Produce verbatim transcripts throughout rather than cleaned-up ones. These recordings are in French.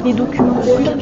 les documents.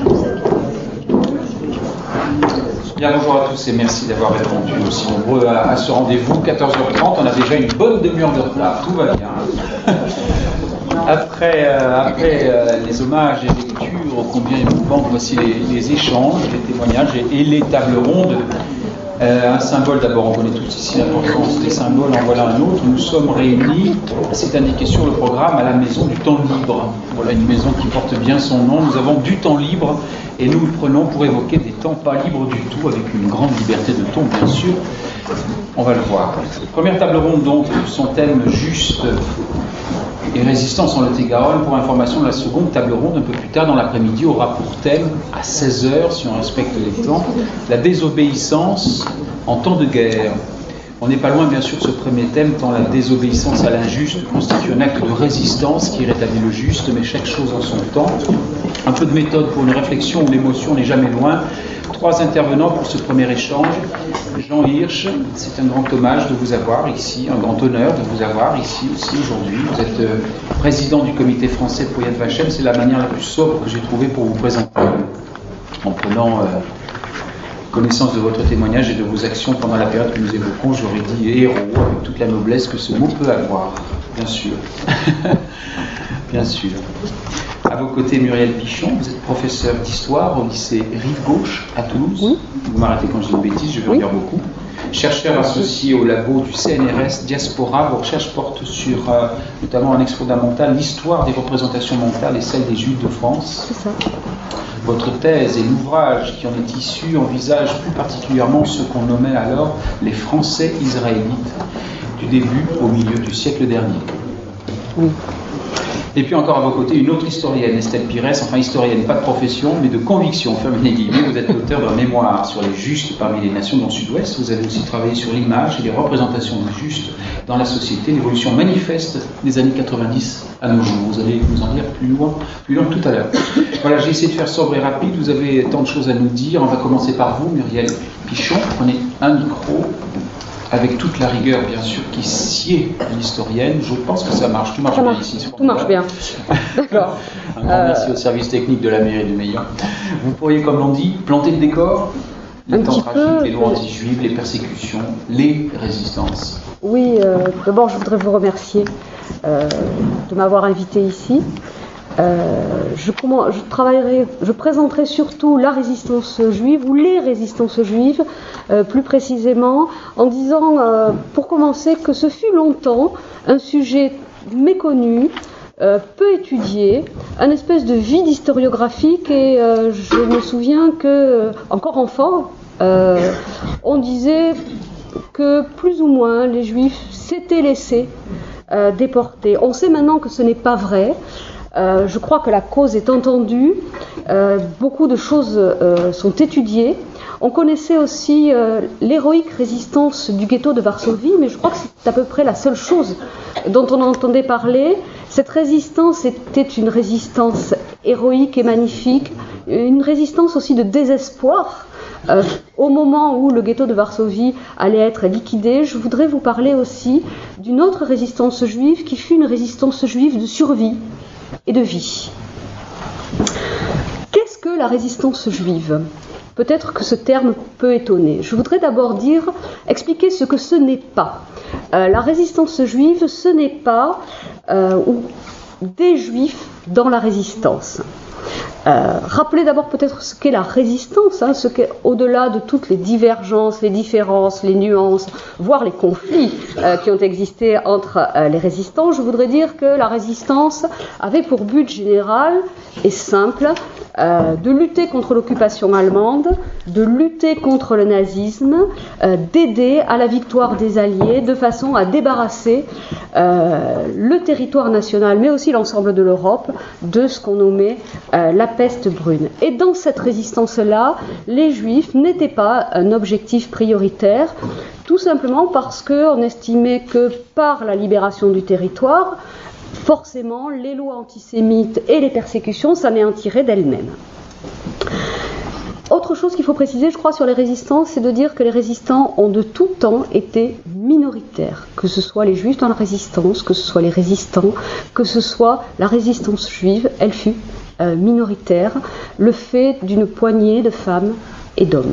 Bien, bonjour à tous et merci d'avoir répondu aussi nombreux à, à ce rendez-vous. quatorze heures trente, on a déjà une bonne demi-heure de retard, tout va bien. Après, euh, après euh, les hommages et les lectures ô combien émouvantes, voici les, les échanges, les témoignages et, et les tables rondes. Euh, un symbole, d'abord, on connaît tous ici l'importance des symboles, en voilà un autre. Nous sommes réunis, c'est indiqué sur le programme, à la maison du temps libre. Voilà une maison qui porte bien son nom. Nous avons du temps libre et nous le prenons pour évoquer des temps pas libres du tout, avec une grande liberté de ton, bien sûr. On va le voir. Première table ronde, donc, son thème juste et résistance en Lot-et-Garonne. Pour information, la seconde table ronde, un peu plus tard dans l'après-midi, aura pour thème, à seize heures, si on respecte les temps, la désobéissance en temps de guerre. On n'est pas loin, bien sûr, de ce premier thème, tant la désobéissance à l'injuste constitue un acte de résistance qui rétablit le juste, mais chaque chose en son temps. Un peu de méthode pour une réflexion où l'émotion n'est jamais loin. Trois intervenants pour ce premier échange. Jean Hirsch, c'est un grand hommage de vous avoir ici, un grand honneur de vous avoir ici aussi aujourd'hui. Vous êtes euh, président du comité français pour Yad Vashem. C'est la manière la plus sobre que j'ai trouvée pour vous présenter, en prenant euh, connaissance de votre témoignage et de vos actions pendant la période que nous évoquons. J'aurais dit héros, avec toute la noblesse que ce mot peut avoir, bien sûr. Bien sûr. À vos côtés, Muriel Pichon, vous êtes professeur d'histoire au lycée Rive-Gauche à Toulouse. Oui. Vous m'arrêtez quand je dis une bêtise, je vais en dire beaucoup. Chercheur associé au labo du C N R S Diaspora, vos recherches portent sur, euh, notamment un axe fondamental, l'histoire des représentations mentales et celle des Juifs de France. C'est ça. Votre thèse et l'ouvrage qui en est issu envisagent plus particulièrement ce qu'on nommait alors les Français israélites du début au milieu du siècle dernier. Oui. Et puis encore à vos côtés, une autre historienne, Estelle Pires, enfin historienne, pas de profession, mais de conviction, fermez les guillemets. Vous êtes l'auteur d'un mémoire sur les justes parmi les nations dans le Sud-Ouest. Vous avez aussi travaillé sur l'image et les représentations des justes dans la société, l'évolution manifeste des années quatre-vingt-dix à nos jours. Vous allez nous en dire plus loin, plus loin tout à l'heure. Voilà, j'ai essayé de faire sobre et rapide. Vous avez tant de choses à nous dire. On va commencer par vous, Muriel Pichon. Prenez un micro. Avec toute la rigueur, bien sûr, qui sied à l'historienne. Je pense que ça marche. Tout marche ça bien marche. ici. Tout marche bien. D'accord. Un grand euh... merci au service technique de la mairie du Meillon. Vous pourriez, comme l'on dit, planter le décor. Les Un temps tragiques, peu... les lois anti-juives, les persécutions, les résistances. Oui, euh, d'abord, je voudrais vous remercier euh, de m'avoir invité ici. Euh, je, comment, je travaillerai, je présenterai surtout la résistance juive ou les résistances juives, euh, plus précisément, en disant, euh, pour commencer, que ce fut longtemps un sujet méconnu, euh, peu étudié, un espèce de vide historiographique, et euh, je me souviens que, euh, encore enfant, euh, on disait que plus ou moins les Juifs s'étaient laissés euh, déporter. On sait maintenant que ce n'est pas vrai. Euh, je crois que la cause est entendue, euh, beaucoup de choses euh, sont étudiées. On connaissait aussi euh, l'héroïque résistance du ghetto de Varsovie, mais je crois que c'est à peu près la seule chose dont on entendait parler. Cette résistance était une résistance héroïque et magnifique, une résistance aussi de désespoir. Euh, au moment où le ghetto de Varsovie allait être liquidé, je voudrais vous parler aussi d'une autre résistance juive qui fut une résistance juive de survie et de vie. Qu'est-ce que la résistance juive ? Peut-être que ce terme peut étonner. Je voudrais d'abord dire, expliquer ce que ce n'est pas. Euh, la résistance juive, ce n'est pas euh, des juifs dans la résistance. Euh, rappelez d'abord peut-être ce qu'est la résistance, hein, ce qu'est au-delà de toutes les divergences, les différences, les nuances, voire les conflits euh, qui ont existé entre euh, les résistants. Je voudrais dire que la résistance avait pour but général et simple euh, de lutter contre l'occupation allemande, de lutter contre le nazisme, euh, d'aider à la victoire des Alliés de façon à débarrasser euh, le territoire national, mais aussi l'ensemble de l'Europe, de ce qu'on nommait euh, la peste brune. Et dans cette résistance-là, les Juifs n'étaient pas un objectif prioritaire, tout simplement parce qu'on estimait que par la libération du territoire, forcément, les lois antisémites et les persécutions s'anéantiraient d'elles-mêmes. Autre chose qu'il faut préciser, je crois, sur les résistants, c'est de dire que les résistants ont de tout temps été minoritaires. Que ce soit les Juifs dans la résistance, que ce soit les résistants, que ce soit la résistance juive, elle fut euh, minoritaire, le fait d'une poignée de femmes et d'hommes.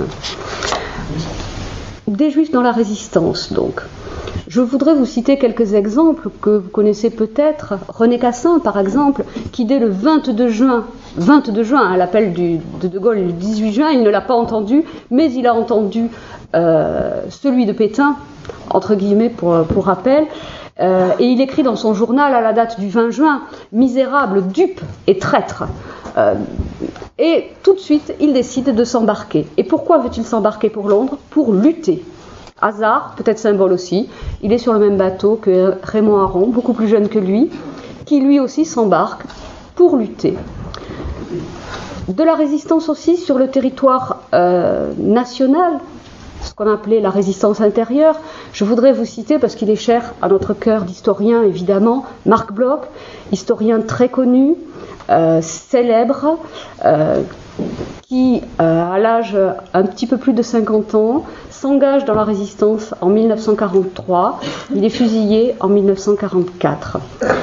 Des Juifs dans la résistance, donc. Je voudrais vous citer quelques exemples que vous connaissez peut-être. René Cassin, par exemple, qui dès le vingt-deux juin, vingt-deux juin, à l'appel du, de De Gaulle le dix-huit juin, il ne l'a pas entendu, mais il a entendu euh, celui de Pétain, entre guillemets pour, pour rappel, euh, et il écrit dans son journal à la date du vingt juin, « Misérable, dupe et traître euh, ». Et tout de suite, il décide de s'embarquer. Et pourquoi veut-il s'embarquer pour Londres ? Pour lutter. Hasard, peut-être symbole aussi, il est sur le même bateau que Raymond Aron, beaucoup plus jeune que lui, qui lui aussi s'embarque pour lutter. De la résistance aussi sur le territoire euh, national, ce qu'on appelait la résistance intérieure. Je voudrais vous citer, parce qu'il est cher à notre cœur d'historien évidemment, Marc Bloch, historien très connu, euh, célèbre, euh, qui, euh, à l'âge un petit peu plus de cinquante ans, s'engage dans la résistance en mille neuf cent quarante-trois. Il est fusillé en mille neuf cent quarante-quatre.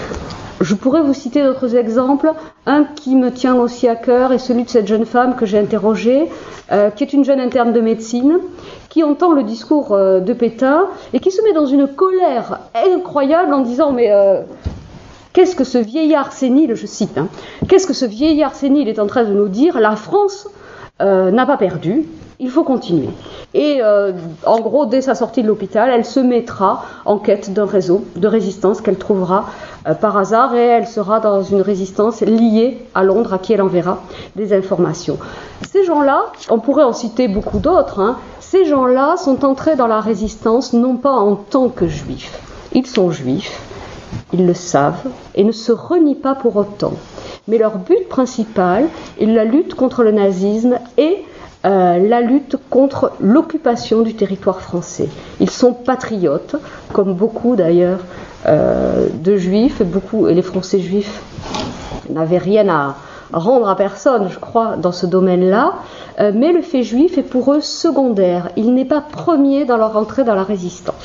Je pourrais vous citer d'autres exemples. Un qui me tient aussi à cœur est celui de cette jeune femme que j'ai interrogée, euh, qui est une jeune interne de médecine, qui entend le discours euh, de Pétain et qui se met dans une colère incroyable en disant « mais euh, qu'est-ce que ce vieillard sénile, je cite, hein, qu'est-ce que ce vieillard sénile est en train de nous dire ? La France euh, n'a pas perdu, il faut continuer. » Et euh, en gros, dès sa sortie de l'hôpital, elle se mettra en quête d'un réseau de résistance qu'elle trouvera euh, par hasard, et elle sera dans une résistance liée à Londres, à qui elle enverra des informations. Ces gens-là, on pourrait en citer beaucoup d'autres, hein, ces gens-là sont entrés dans la résistance non pas en tant que juifs. Ils sont juifs, ils le savent, et ne se renient pas pour autant. Mais leur but principal est la lutte contre le nazisme et Euh, la lutte contre l'occupation du territoire français. Ils sont patriotes, comme beaucoup d'ailleurs euh, de juifs, et, beaucoup, et les Français juifs n'avaient rien à rendre à personne, je crois, dans ce domaine-là, euh, mais le fait juif est pour eux secondaire, il n'est pas premier dans leur entrée dans la résistance.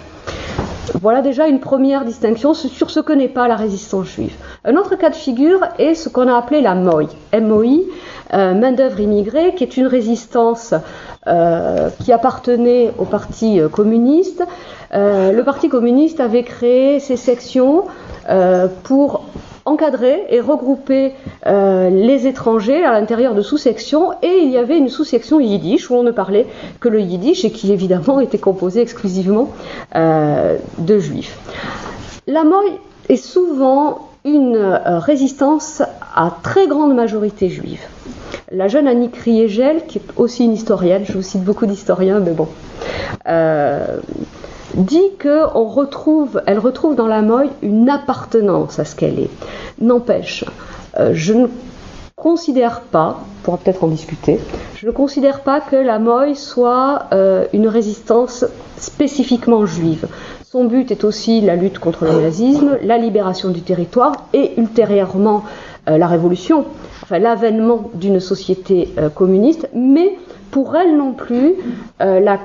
Voilà déjà une première distinction sur ce que n'est pas la résistance juive. Un autre cas de figure est ce qu'on a appelé la M O I, M O I, euh, main-d'œuvre immigrée, qui est une résistance euh, qui appartenait au Parti communiste. Euh, le Parti communiste avait créé ces sections euh, pour encadrer et regrouper euh, les étrangers à l'intérieur de sous-sections, et il y avait une sous-section yiddish où on ne parlait que le yiddish et qui évidemment était composé exclusivement euh, de juifs. La M O I est souvent une euh, résistance à très grande majorité juive. La jeune Annick Riegel, qui est aussi une historienne, je vous cite beaucoup d'historiens, mais bon, euh, dit qu'on retrouve, elle retrouve dans la M O I une appartenance à ce qu'elle est. N'empêche, euh, je ne considère pas, on pourra peut-être en discuter, je ne considère pas que la M O I soit euh, une résistance spécifiquement juive. Son but est aussi la lutte contre le nazisme, la libération du territoire et ultérieurement euh, la révolution, enfin l'avènement d'une société euh, communiste, mais pour elle non plus, euh, la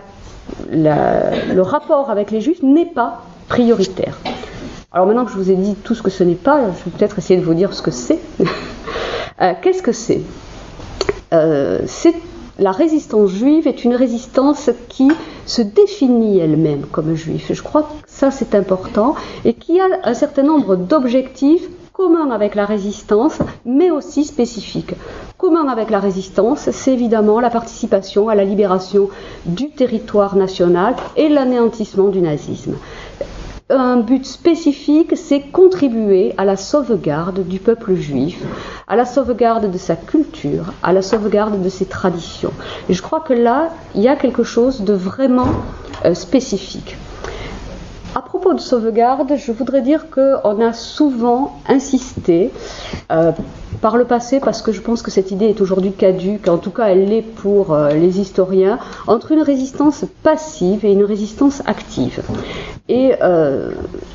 La, le rapport avec les juifs n'est pas prioritaire. Alors maintenant que je vous ai dit tout ce que ce n'est pas, je vais peut-être essayer de vous dire ce que c'est. euh, qu'est-ce que c'est, euh, c'est La résistance juive est une résistance qui se définit elle-même comme juif. Je crois que ça c'est important, et qui a un certain nombre d'objectifs commun avec la résistance, mais aussi spécifique. Commun avec la résistance, c'est évidemment la participation à la libération du territoire national et l'anéantissement du nazisme. Un but spécifique, c'est contribuer à la sauvegarde du peuple juif, à la sauvegarde de sa culture, à la sauvegarde de ses traditions. Et je crois que là, il y a quelque chose de vraiment euh, spécifique. À propos de sauvegarde, je voudrais dire qu'on a souvent insisté, euh, par le passé, parce que je pense que cette idée est aujourd'hui caduque, en tout cas elle l'est pour euh, les historiens, entre une résistance passive et une résistance active. Et euh,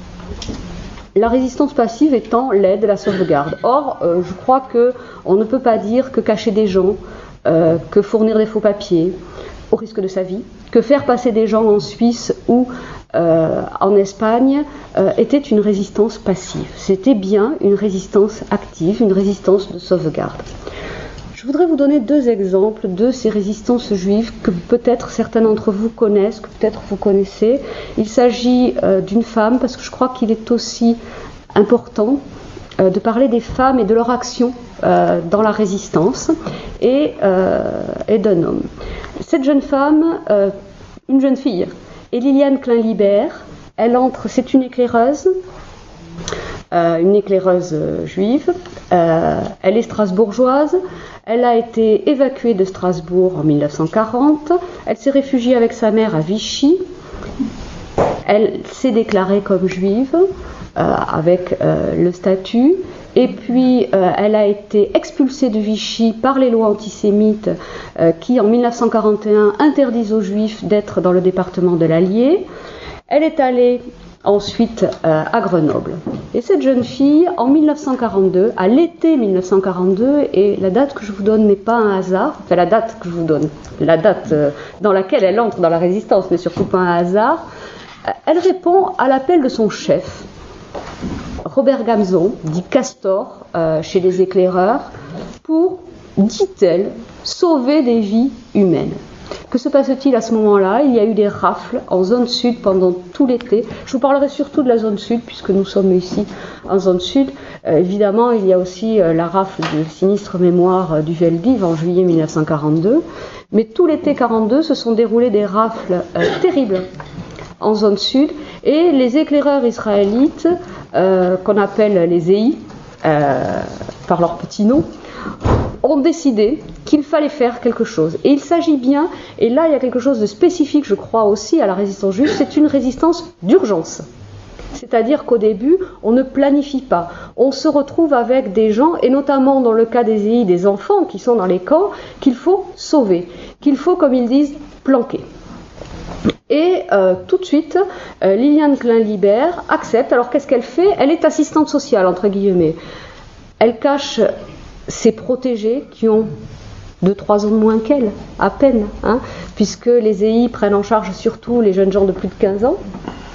la résistance passive étant l'aide, la sauvegarde. Or, euh, je crois qu'on ne peut pas dire que cacher des gens, euh, que fournir des faux papiers, au risque de sa vie, que faire passer des gens en Suisse ou euh, en Espagne euh, était une résistance passive. C'était bien une résistance active, une résistance de sauvegarde. Je voudrais vous donner deux exemples de ces résistances juives que peut-être certains d'entre vous connaissent, que peut-être vous connaissez. Il s'agit euh, d'une femme, parce que je crois qu'il est aussi important euh, de parler des femmes et de leur action euh, dans la résistance, et, euh, et d'un homme. Cette jeune femme, euh, une jeune fille, est Liliane Klein-Libert. Elle entre, c'est une éclaireuse, euh, une éclaireuse euh, juive. Euh, elle est strasbourgeoise. Elle a été évacuée de Strasbourg en mille neuf cent quarante. Elle s'est réfugiée avec sa mère à Vichy. Elle s'est déclarée comme juive euh, avec euh, le statut. Et puis, euh, elle a été expulsée de Vichy par les lois antisémites euh, qui, en mille neuf cent quarante et un, interdisent aux Juifs d'être dans le département de l'Allier. Elle est allée ensuite euh, à Grenoble. Et cette jeune fille, en mille neuf cent quarante-deux, à l'été mille neuf cent quarante-deux, et la date que je vous donne n'est pas un hasard, enfin la date que je vous donne, la date euh, dans laquelle elle entre dans la résistance, mais surtout pas un hasard, euh, elle répond à l'appel de son chef, Robert Gamzon, dit Castor, euh, chez les éclaireurs, pour, dit-elle, sauver des vies humaines. Que se passe-t-il à ce moment-là? Il y a eu des rafles en zone sud pendant tout l'été. Je vous parlerai surtout de la zone sud, puisque nous sommes ici en zone sud. Euh, évidemment, il y a aussi euh, la rafle de sinistre mémoire euh, du Veldiv en juillet mille neuf cent quarante-deux. Mais tout l'été quarante-deux se sont déroulées des rafles euh, terribles en zone sud. Et les éclaireurs israélites, euh, qu'on appelle les E I, euh, par leur petit nom, ont décidé qu'il fallait faire quelque chose. Et il s'agit bien, et là il y a quelque chose de spécifique, je crois aussi, à la résistance juive, c'est une résistance d'urgence. C'est-à-dire qu'au début, on ne planifie pas. On se retrouve avec des gens, et notamment dans le cas des E I, des enfants qui sont dans les camps, qu'il faut sauver, qu'il faut, comme ils disent, planquer. Et euh, tout de suite, euh, Liliane Klein-Libert accepte. Alors qu'est-ce qu'elle fait? Elle est assistante sociale, entre guillemets. Elle cache ses protégés qui ont deux trois ans de moins qu'elle, à peine, hein, puisque les E I prennent en charge surtout les jeunes gens de plus de quinze ans.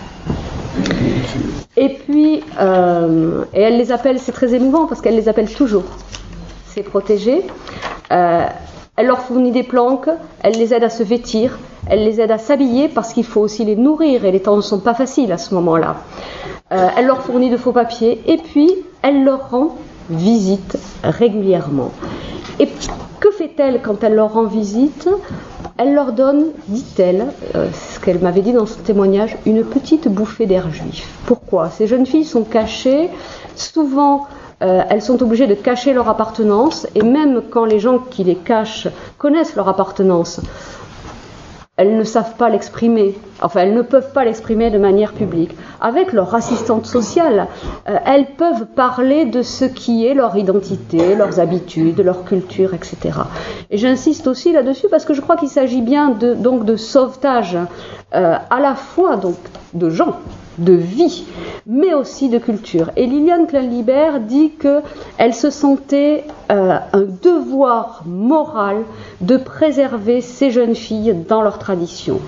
Et puis, euh, et elle les appelle, c'est très émouvant parce qu'elle les appelle toujours, ses protégés. Euh, elle leur fournit des planques, elle les aide à se vêtir, elle les aide à s'habiller parce qu'il faut aussi les nourrir et les temps ne sont pas faciles à ce moment-là. Euh, elle leur fournit de faux papiers et puis elle leur rend visite régulièrement. Et que fait-elle quand elle leur rend visite? Elle leur donne, dit-elle, euh, c'est ce qu'elle m'avait dit dans son témoignage, une petite bouffée d'air juif. Pourquoi? Ces jeunes filles sont cachées, souvent euh, elles sont obligées de cacher leur appartenance, et même quand les gens qui les cachent connaissent leur appartenance, elles ne savent pas l'exprimer, enfin elles ne peuvent pas l'exprimer de manière publique. Avec leur assistante sociale, euh, elles peuvent parler de ce qui est leur identité, leurs habitudes, leur culture, et cetera. Et j'insiste aussi là-dessus parce que je crois qu'il s'agit bien de, donc de sauvetage euh, à la fois donc, de gens, de vie, mais aussi de culture. Et Liliane Klein-Libert dit qu'elle se sentait euh, un devoir moral de préserver ces jeunes filles dans leur tradition.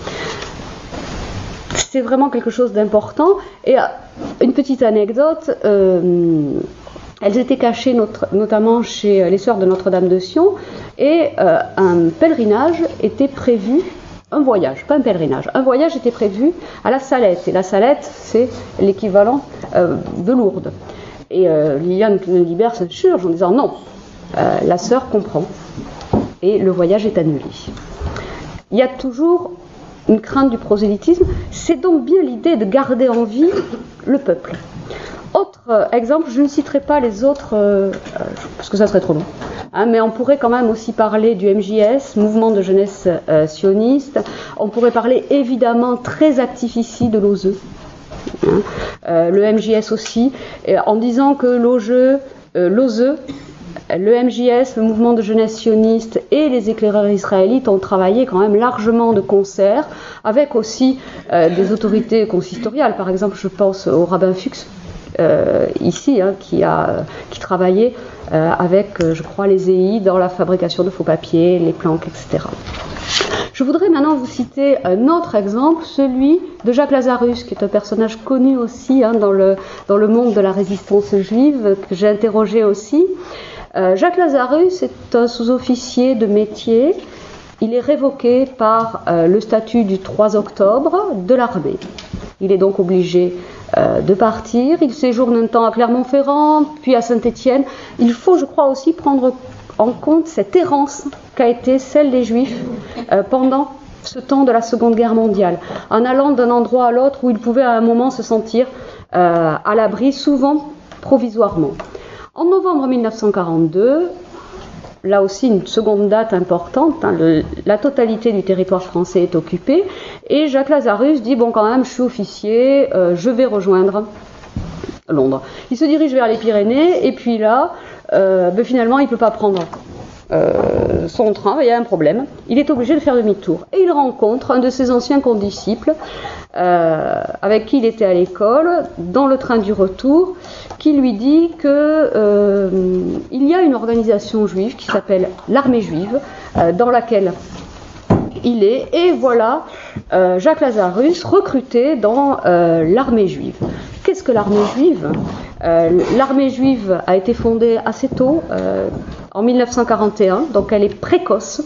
C'est vraiment quelque chose d'important. Et euh, une petite anecdote, euh, elles étaient cachées notre, notamment chez les Sœurs de Notre-Dame de Sion, et euh, un pèlerinage était prévu. Un voyage, pas un pèlerinage. Un voyage était prévu à la Salette. Et la Salette, c'est l'équivalent euh, de Lourdes. Et euh, Liliane Klein-Libert s'insurge en disant non, euh, la sœur comprend. Et le voyage est annulé. Il y a toujours une crainte du prosélytisme. C'est donc bien l'idée de garder en vie le peuple. Autre euh, exemple, je ne citerai pas les autres, euh, parce que ça serait trop long. Hein, mais on pourrait quand même aussi parler du M J S, mouvement de jeunesse euh, sioniste. On pourrait parler évidemment très actif ici de l'O Z E, hein, euh, le M J S aussi, et en disant que l'O Z E, euh, l'O Z E, le M J S, le mouvement de jeunesse sioniste et les éclaireurs israélites ont travaillé quand même largement de concert, avec aussi euh, des autorités consistoriales. Par exemple, je pense au rabbin Fuchs, Euh, ici, hein, qui a qui travaillait euh, avec, euh, je crois, les E I dans la fabrication de faux papiers, les planques, et cetera. Je voudrais maintenant vous citer un autre exemple, celui de Jacques Lazarus, qui est un personnage connu aussi hein, dans, le, dans le monde de la résistance juive, que j'ai interrogé aussi. Euh, Jacques Lazarus est un sous-officier de métier. Il est révoqué par euh, le statut du trois octobre de l'armée. Il est donc obligé euh, de partir. Il séjourne un temps à Clermont-Ferrand, puis à Saint-Étienne. Il faut, je crois, aussi prendre en compte cette errance qu'a été celle des Juifs euh, pendant ce temps de la Seconde Guerre mondiale, en allant d'un endroit à l'autre où ils pouvaient à un moment se sentir euh, à l'abri, souvent provisoirement. En novembre mille neuf cent quarante-deux, là aussi une seconde date importante, hein, le, la totalité du territoire français est occupée, et Jacques Lazarus dit, bon quand même, je suis officier, euh, je vais rejoindre Londres. Il se dirige vers les Pyrénées, et puis là, euh, ben finalement, il ne peut pas prendre euh, son train, il y a un problème, il est obligé de faire demi-tour. Et il rencontre un de ses anciens condisciples, euh, avec qui il était à l'école, dans le train du retour, qui lui dit que euh, il y a une organisation juive qui s'appelle l'armée juive, euh, dans laquelle il est, et voilà euh, Jacques Lazarus recruté dans euh, l'armée juive. Qu'est-ce que l'armée juive ? euh, L'armée juive a été fondée assez tôt, euh, en mille neuf cent quarante et un, donc elle est précoce.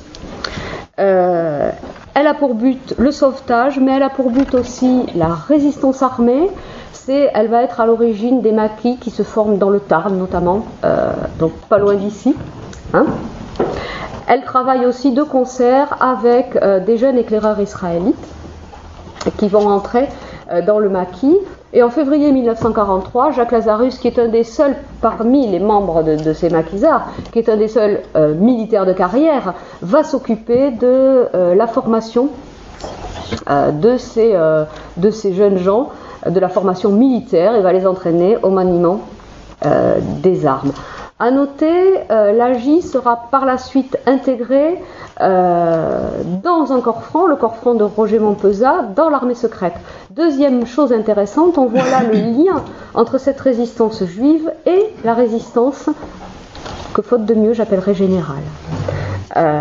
Euh, elle a pour but le sauvetage, mais elle a pour but aussi la résistance armée. C'est, elle va être à l'origine des maquis qui se forment dans le Tarn notamment, euh, donc pas loin d'ici. Hein. Elle travaille aussi de concert avec euh, des jeunes éclaireurs israélites qui vont entrer euh, dans le maquis. Et en février mille neuf cent quarante-trois, Jacques Lazarus, qui est un des seuls parmi les membres de, de ces maquisards, qui est un des seuls euh, militaires de carrière, va s'occuper de euh, la formation euh, de, ces, euh, de ces jeunes gens, de la formation militaire, et va les entraîner au maniement euh, des armes. À noter, euh, l'A J sera par la suite intégrée euh, dans un corps franc, le corps franc de Roger Montpezat, dans l'armée secrète. Deuxième chose intéressante, on voit là le lien entre cette résistance juive et la résistance que, faute de mieux, j'appellerais générale. Euh,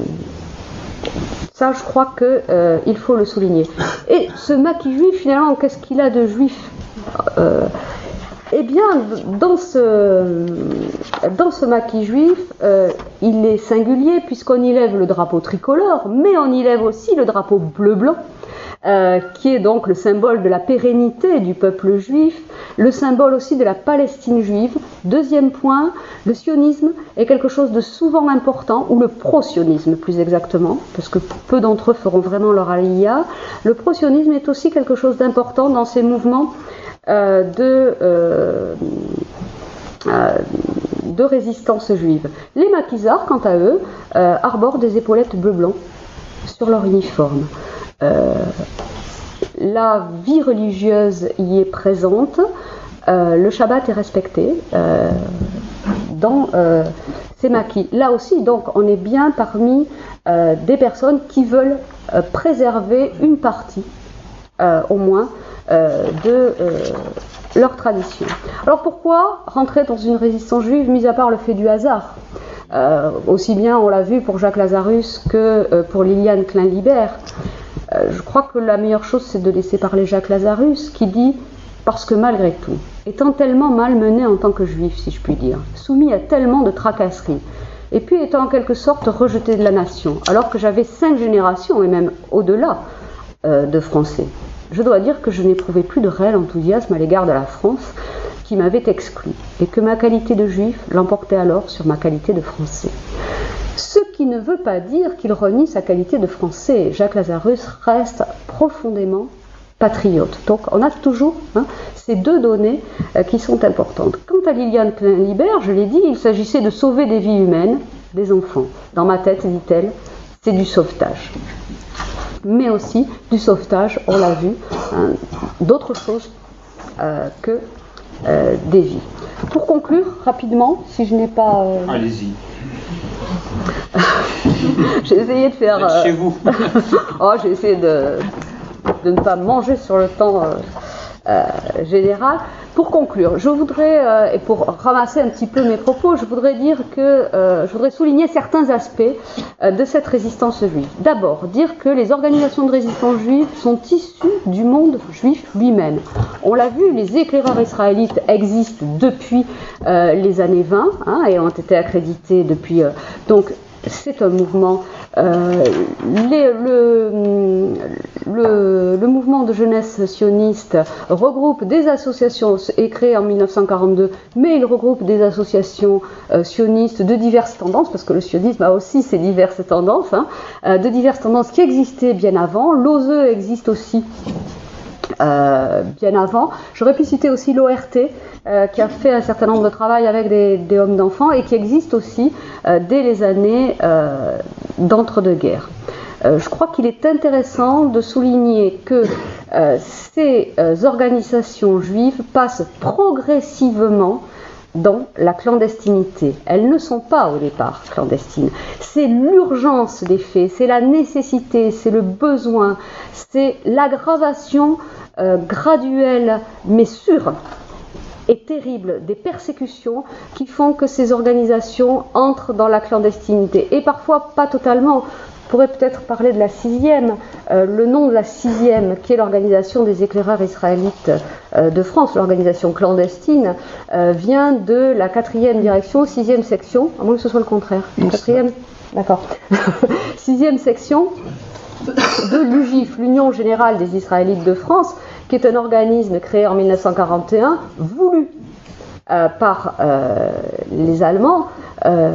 ça, je crois qu'il euh, faut le souligner. Et ce maquis juif, finalement, qu'est-ce qu'il a de juif ? euh, Eh bien, dans ce, dans ce maquis juif, euh, il est singulier puisqu'on y lève le drapeau tricolore, mais on y lève aussi le drapeau bleu-blanc, euh, qui est donc le symbole de la pérennité du peuple juif, le symbole aussi de la Palestine juive. Deuxième point, le sionisme est quelque chose de souvent important, ou le pro-sionisme plus exactement, parce que peu d'entre eux feront vraiment leur aliyah. Le pro-sionisme est aussi quelque chose d'important dans ces mouvements Euh, de, euh, euh, de résistance juive. Les maquisards, quant à eux, euh, arborent des épaulettes bleu-blanc sur leur uniforme. Euh, la vie religieuse y est présente, euh, le Shabbat est respecté euh, dans euh, ces maquis. Là aussi, donc, on est bien parmi euh, des personnes qui veulent euh, préserver une partie, euh, au moins, Euh, de euh, leur tradition. Alors pourquoi rentrer dans une résistance juive, mis à part le fait du hasard ? euh, Aussi bien, on l'a vu pour Jacques Lazarus que euh, pour Liliane Klein-Libert. Euh, je crois que la meilleure chose, c'est de laisser parler Jacques Lazarus, qui dit « Parce que malgré tout, étant tellement malmené en tant que juif, si je puis dire, soumis à tellement de tracasseries, et puis étant en quelque sorte rejeté de la nation, alors que j'avais cinq générations, et même au-delà, euh, de Français, je dois dire que je n'éprouvais plus de réel enthousiasme à l'égard de la France qui m'avait exclu, et que ma qualité de juif l'emportait alors sur ma qualité de français. Ce qui ne veut pas dire qu'il renie sa qualité de français. Jacques Lazarus reste profondément patriote. Donc on a toujours hein, ces deux données euh, qui sont importantes. Quant à Liliane Klein-Libert, je l'ai dit, il s'agissait de sauver des vies humaines, des enfants. Dans ma tête, dit-elle, c'est du sauvetage. Mais aussi du sauvetage, on l'a vu, hein, d'autres choses euh, que euh, des vies. Pour conclure, rapidement, si je n'ai pas... Euh... Allez-y. J'ai essayé de faire... Euh... Chez vous. oh, j'ai essayé de, de ne pas manger sur le temps. Euh... euh, général. Pour conclure, je voudrais, euh, et pour ramasser un petit peu mes propos, je voudrais dire que euh, je voudrais souligner certains aspects euh, de cette résistance juive. D'abord, dire que les organisations de résistance juive sont issues du monde juif lui-même. On l'a vu, les éclaireurs israélites existent depuis euh, les années vingt hein, et ont été accrédités depuis. Euh, donc, c'est un mouvement. Euh, les, le, le, le mouvement de jeunesse sioniste regroupe des associations, est créé en mille neuf cent quarante-deux, mais il regroupe des associations euh, sionistes de diverses tendances, parce que le sionisme a aussi ses diverses tendances, hein, euh, de diverses tendances qui existaient bien avant. L'O S E existe aussi Euh, bien avant. J'aurais pu citer aussi l'O R T, euh, qui a fait un certain nombre de travail avec des, des hommes d'enfants et qui existe aussi euh, dès les années euh, d'entre-deux-guerres. Euh, je crois qu'il est intéressant de souligner que euh, ces euh, organisations juives passent progressivement dans la clandestinité. Elles ne sont pas au départ clandestines. C'est l'urgence des faits, c'est la nécessité, c'est le besoin, c'est l'aggravation euh, graduelle mais sûre et terrible des persécutions qui font que ces organisations entrent dans la clandestinité. Et parfois pas totalement. On pourrait peut-être parler de la sixième, euh, le nom de la sixième, qui est l'organisation des éclaireurs israélites euh, de France, l'organisation clandestine, euh, vient de la quatrième direction, sixième section, à moins que ce soit le contraire. Quatrième, d'accord. Sixième section de l'U G I F, l'Union Générale des Israélites de France, qui est un organisme créé en mille neuf cent quarante et un, voulu euh, par euh, les Allemands, euh,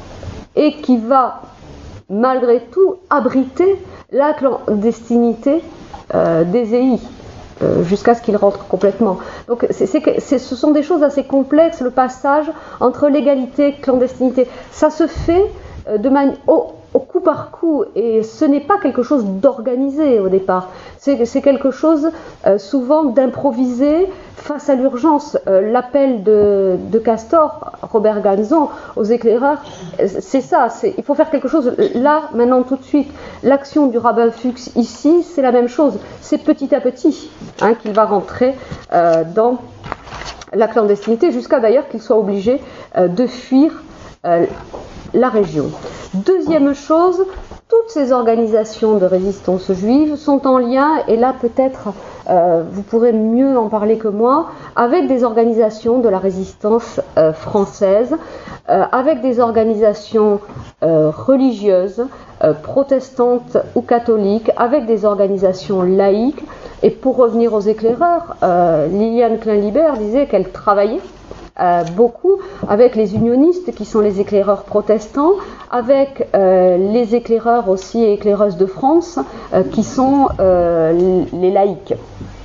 et qui va malgré tout abriter la clandestinité euh, des E I euh, jusqu'à ce qu'ils rentrent complètement. Donc c'est, c'est, c'est, ce sont des choses assez complexes, le passage entre légalité et clandestinité. Ça se fait euh, de manière au, au coup par coup et ce n'est pas quelque chose d'organisé au départ. C'est, c'est quelque chose euh, souvent d'improvisé face à l'urgence. Euh, l'appel de, de Castor, Robert Ganzon, aux éclaireurs, c'est ça, c'est, il faut faire quelque chose là, maintenant, tout de suite. L'action du rabbin Fuchs ici, c'est la même chose. C'est petit à petit hein, qu'il va rentrer euh, dans la clandestinité, jusqu'à d'ailleurs qu'il soit obligé euh, de fuir euh, la région. Deuxième chose, toutes ces organisations de résistance juive sont en lien, et là peut-être euh, vous pourrez mieux en parler que moi, avec des organisations de la résistance euh, française, euh, avec des organisations euh, religieuses, euh, protestantes ou catholiques, avec des organisations laïques. Et pour revenir aux éclaireurs, euh, Liliane Klein-Libert disait qu'elle travaillait Euh, beaucoup avec les unionistes qui sont les éclaireurs protestants, avec euh, les éclaireurs aussi et éclaireuses de France euh, qui sont euh, les laïcs.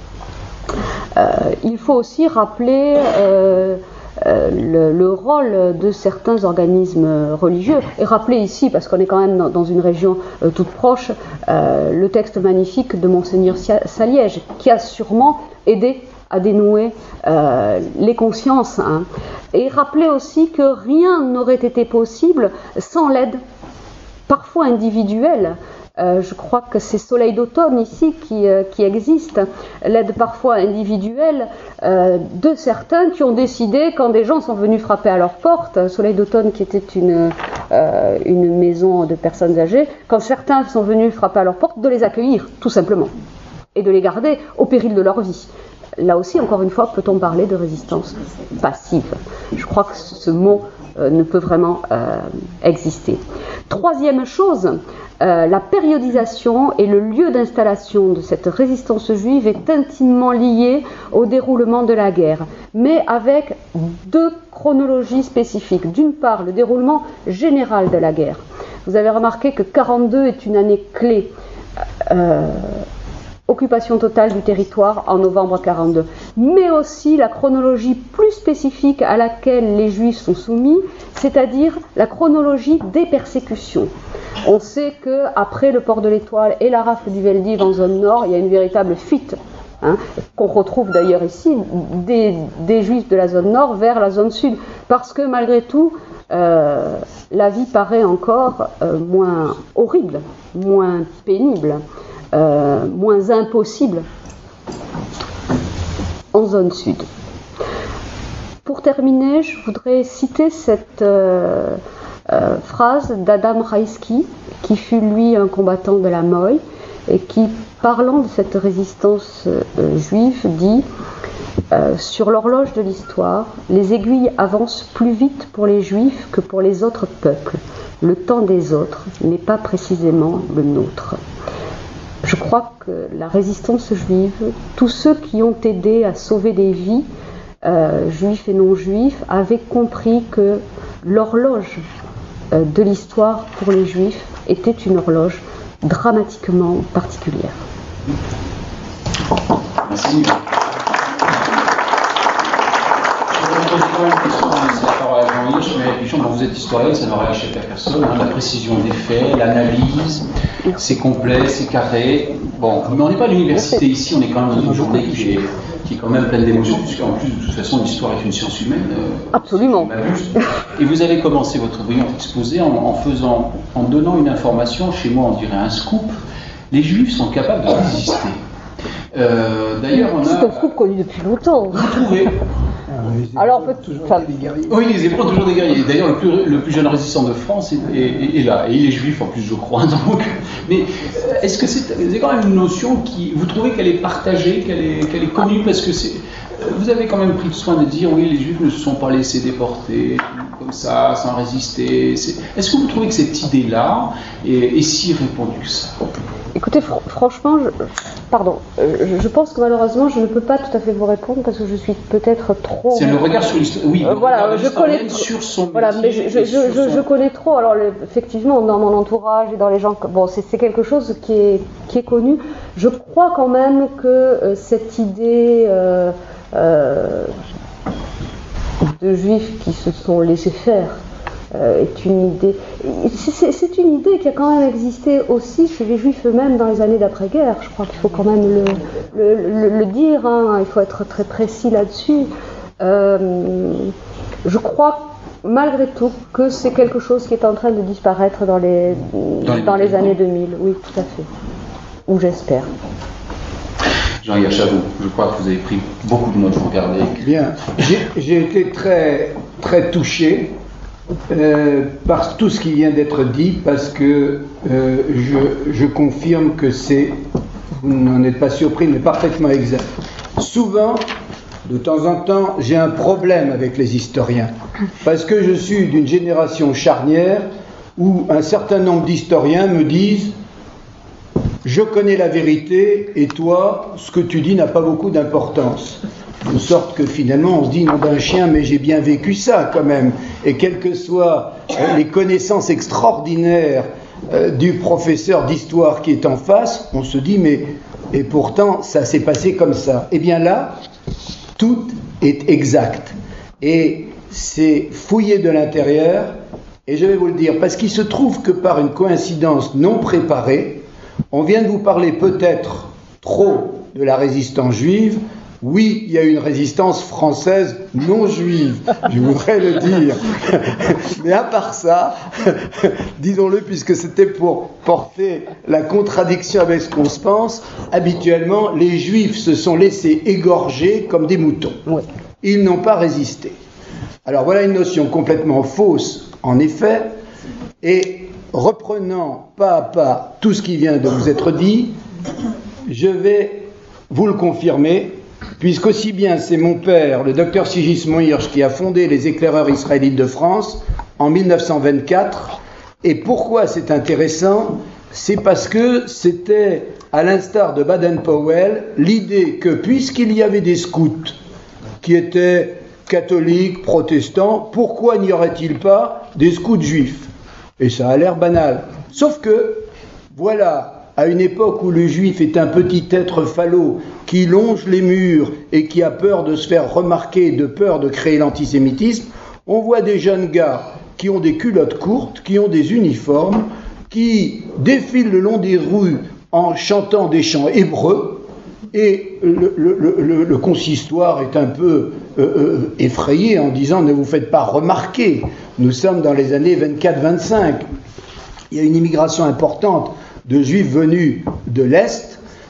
Euh, il faut aussi rappeler euh, euh, le, le rôle de certains organismes religieux et rappeler ici, parce qu'on est quand même dans, dans une région euh, toute proche, euh, le texte magnifique de Monseigneur Saliège qui a sûrement aidé à dénouer euh, les consciences. Hein. Et rappeler aussi que rien n'aurait été possible sans l'aide, parfois individuelle. Euh, je crois que c'est Soleil d'automne ici qui, euh, qui existe, l'aide parfois individuelle euh, de certains qui ont décidé, quand des gens sont venus frapper à leur porte, Soleil d'automne qui était une, euh, une maison de personnes âgées, quand certains sont venus frapper à leur porte, de les accueillir, tout simplement, et de les garder au péril de leur vie. Là aussi, encore une fois, peut-on parler de résistance passive? Je crois que ce mot euh, ne peut vraiment euh, exister. Troisième chose, euh, la périodisation et le lieu d'installation de cette résistance juive est intimement lié au déroulement de la guerre, mais avec deux chronologies spécifiques. D'une part, le déroulement général de la guerre. Vous avez remarqué que quarante-deux est une année clé. Euh, Occupation totale du territoire en novembre quarante-deux, mais aussi la chronologie plus spécifique à laquelle les Juifs sont soumis, c'est-à-dire la chronologie des persécutions. On sait qu'après le port de l'Étoile et la rafle du Veldiv en zone nord, il y a une véritable fuite, hein, qu'on retrouve d'ailleurs ici, des, des Juifs de la zone nord vers la zone sud, parce que malgré tout, euh, la vie paraît encore euh, moins horrible, moins pénible. Euh, moins impossible en zone sud. Pour terminer, je voudrais citer cette euh, euh, phrase d'Adam Raiski, qui fut lui un combattant de la Moy, et qui, parlant de cette résistance euh, juive, dit euh, « Sur l'horloge de l'histoire, les aiguilles avancent plus vite pour les Juifs que pour les autres peuples. Le temps des autres n'est pas précisément le nôtre. » Je crois que la résistance juive, tous ceux qui ont aidé à sauver des vies, euh, juifs et non-juifs, avaient compris que l'horloge euh, de l'histoire pour les Juifs était une horloge dramatiquement particulière. Merci. Je vais poser une question, c'est la parole à Jean Hirsch, mais Pichon, vous êtes historien, ça n'aurait échappé à personne. Hein, la précision des faits, l'analyse, c'est complet, c'est carré. Bon, mais on n'est pas à l'université ici, on est quand même dans une journée qui est, qui est quand même pleine d'émotions, puisqu'en plus, de toute façon, l'histoire est une science humaine. Euh, Absolument. Et vous avez commencé votre brillant exposé en, en faisant, en donnant une information, chez moi on dirait un scoop. Les Juifs sont capables de résister. Euh, D'ailleurs, on a. C'est un scoop connu depuis longtemps. Vous trouvez? Alors, enfin, oui, les Hébreux ont toujours des guerriers. D'ailleurs, le plus, le plus jeune résistant de France est, est, est là. Et il est juif en plus, je crois. Donc, mais est-ce que c'est quand même une notion qui. Vous trouvez qu'elle est partagée, qu'elle est, qu'elle est connue? Parce que c'est. Vous avez quand même pris le soin de dire oui, les Juifs ne se sont pas laissés déporter comme ça, sans résister. Est-ce que vous trouvez que cette idée-là est, est si répandue que ça? Écoutez, fr franchement, je, pardon, je, je pense que malheureusement, je ne peux pas tout à fait vous répondre parce que je suis peut-être trop. C'est le regard sur l'histoire. Oui, euh, voilà, je connais sur son. Voilà, mais je, je, je, je, je connais trop. Alors, le, effectivement, dans mon entourage et dans les gens, bon, c'est quelque chose qui est qui est connu. Je crois quand même que euh, cette idée. Euh, Euh, de juifs qui se sont laissés faire euh, est une idée. C'est une idée qui a quand même existé aussi chez les juifs eux-mêmes dans les années d'après-guerre. Je crois qu'il faut quand même le, le, le, le dire, hein. Il faut être très précis là-dessus. Euh, je crois malgré tout que c'est quelque chose qui est en train de disparaître dans les, dans les, dans les années deux mille. Oui, tout à fait. Ou j'espère. Jean Hirsch, je crois que vous avez pris beaucoup de notes, regardez. Bien, j'ai été très, très touché euh, par tout ce qui vient d'être dit, parce que euh, je, je confirme que c'est, vous n'en êtes pas surpris, mais parfaitement exact. Souvent, de temps en temps, j'ai un problème avec les historiens, parce que je suis d'une génération charnière où un certain nombre d'historiens me disent je connais la vérité et toi, ce que tu dis n'a pas beaucoup d'importance. De sorte que finalement, on se dit nom d'un chien, mais j'ai bien vécu ça quand même. Et quelles que soient les connaissances extraordinaires euh, du professeur d'histoire qui est en face, on se dit mais et pourtant ça s'est passé comme ça. Eh bien là, tout est exact et c'est fouillé de l'intérieur. Et je vais vous le dire parce qu'il se trouve que par une coïncidence non préparée, on vient de vous parler peut-être trop de la résistance juive. Oui, il y a une résistance française non juive, je voudrais le dire. Mais à part ça, disons-le, puisque c'était pour porter la contradiction avec ce qu'on se pense, habituellement, les juifs se sont laissés égorger comme des moutons. Ils n'ont pas résisté. Alors voilà une notion complètement fausse, en effet, et reprenant pas à pas tout ce qui vient de vous être dit, je vais vous le confirmer, puisqu'aussi bien c'est mon père, le docteur Sigismond Hirsch, qui a fondé les éclaireurs israélites de France en mille neuf cent vingt-quatre. Et pourquoi c'est intéressant? C'est parce que c'était, à l'instar de Baden-Powell, l'idée que puisqu'il y avait des scouts qui étaient catholiques, protestants, pourquoi n'y aurait-il pas des scouts juifs? Et ça a l'air banal. Sauf que, voilà, à une époque où le juif est un petit être falot qui longe les murs et qui a peur de se faire remarquer, de peur de créer l'antisémitisme, on voit des jeunes gars qui ont des culottes courtes, qui ont des uniformes, qui défilent le long des rues en chantant des chants hébreux, et le, le, le, le consistoire est un peu euh, euh, effrayé en disant « ne vous faites pas remarquer, nous sommes dans les années vingt-quatre vingt-cinq ». Il y a une immigration importante de juifs venus de l'Est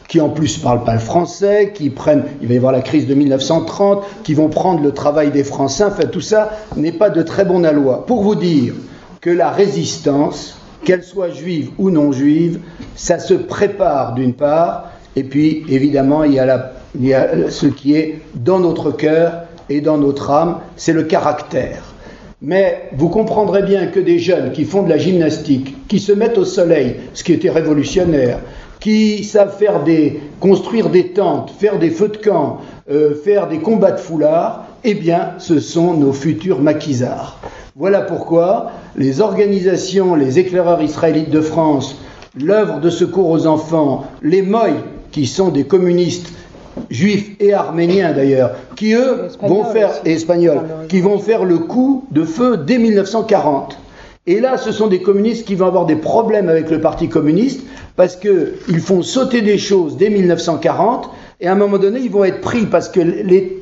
qui en plus ne parlent pas le français, qui prennent, il va y avoir la crise de mille neuf cent trente, qui vont prendre le travail des Français, enfin tout ça n'est pas de très bon aloi. Pour vous dire que la résistance, qu'elle soit juive ou non juive, ça se prépare d'une part, et puis évidemment il y a, la, il y a ce qui est dans notre cœur et dans notre âme, c'est le caractère. Mais vous comprendrez bien que des jeunes qui font de la gymnastique, qui se mettent au soleil, ce qui était révolutionnaire, qui savent faire des, construire des tentes, faire des feux de camp, euh, faire des combats de foulards, eh bien, ce sont nos futurs maquisards. Voilà pourquoi les organisations, les éclaireurs israélites de France, l'œuvre de secours aux enfants, les Moï, qui sont des communistes juifs et arméniens d'ailleurs, qui eux vont faire, et espagnols, qui vont faire le coup de feu dès mille neuf cent quarante. Et là, ce sont des communistes qui vont avoir des problèmes avec le Parti communiste parce qu'ils font sauter des choses dès mille neuf cent quarante et à un moment donné, ils vont être pris parce que les,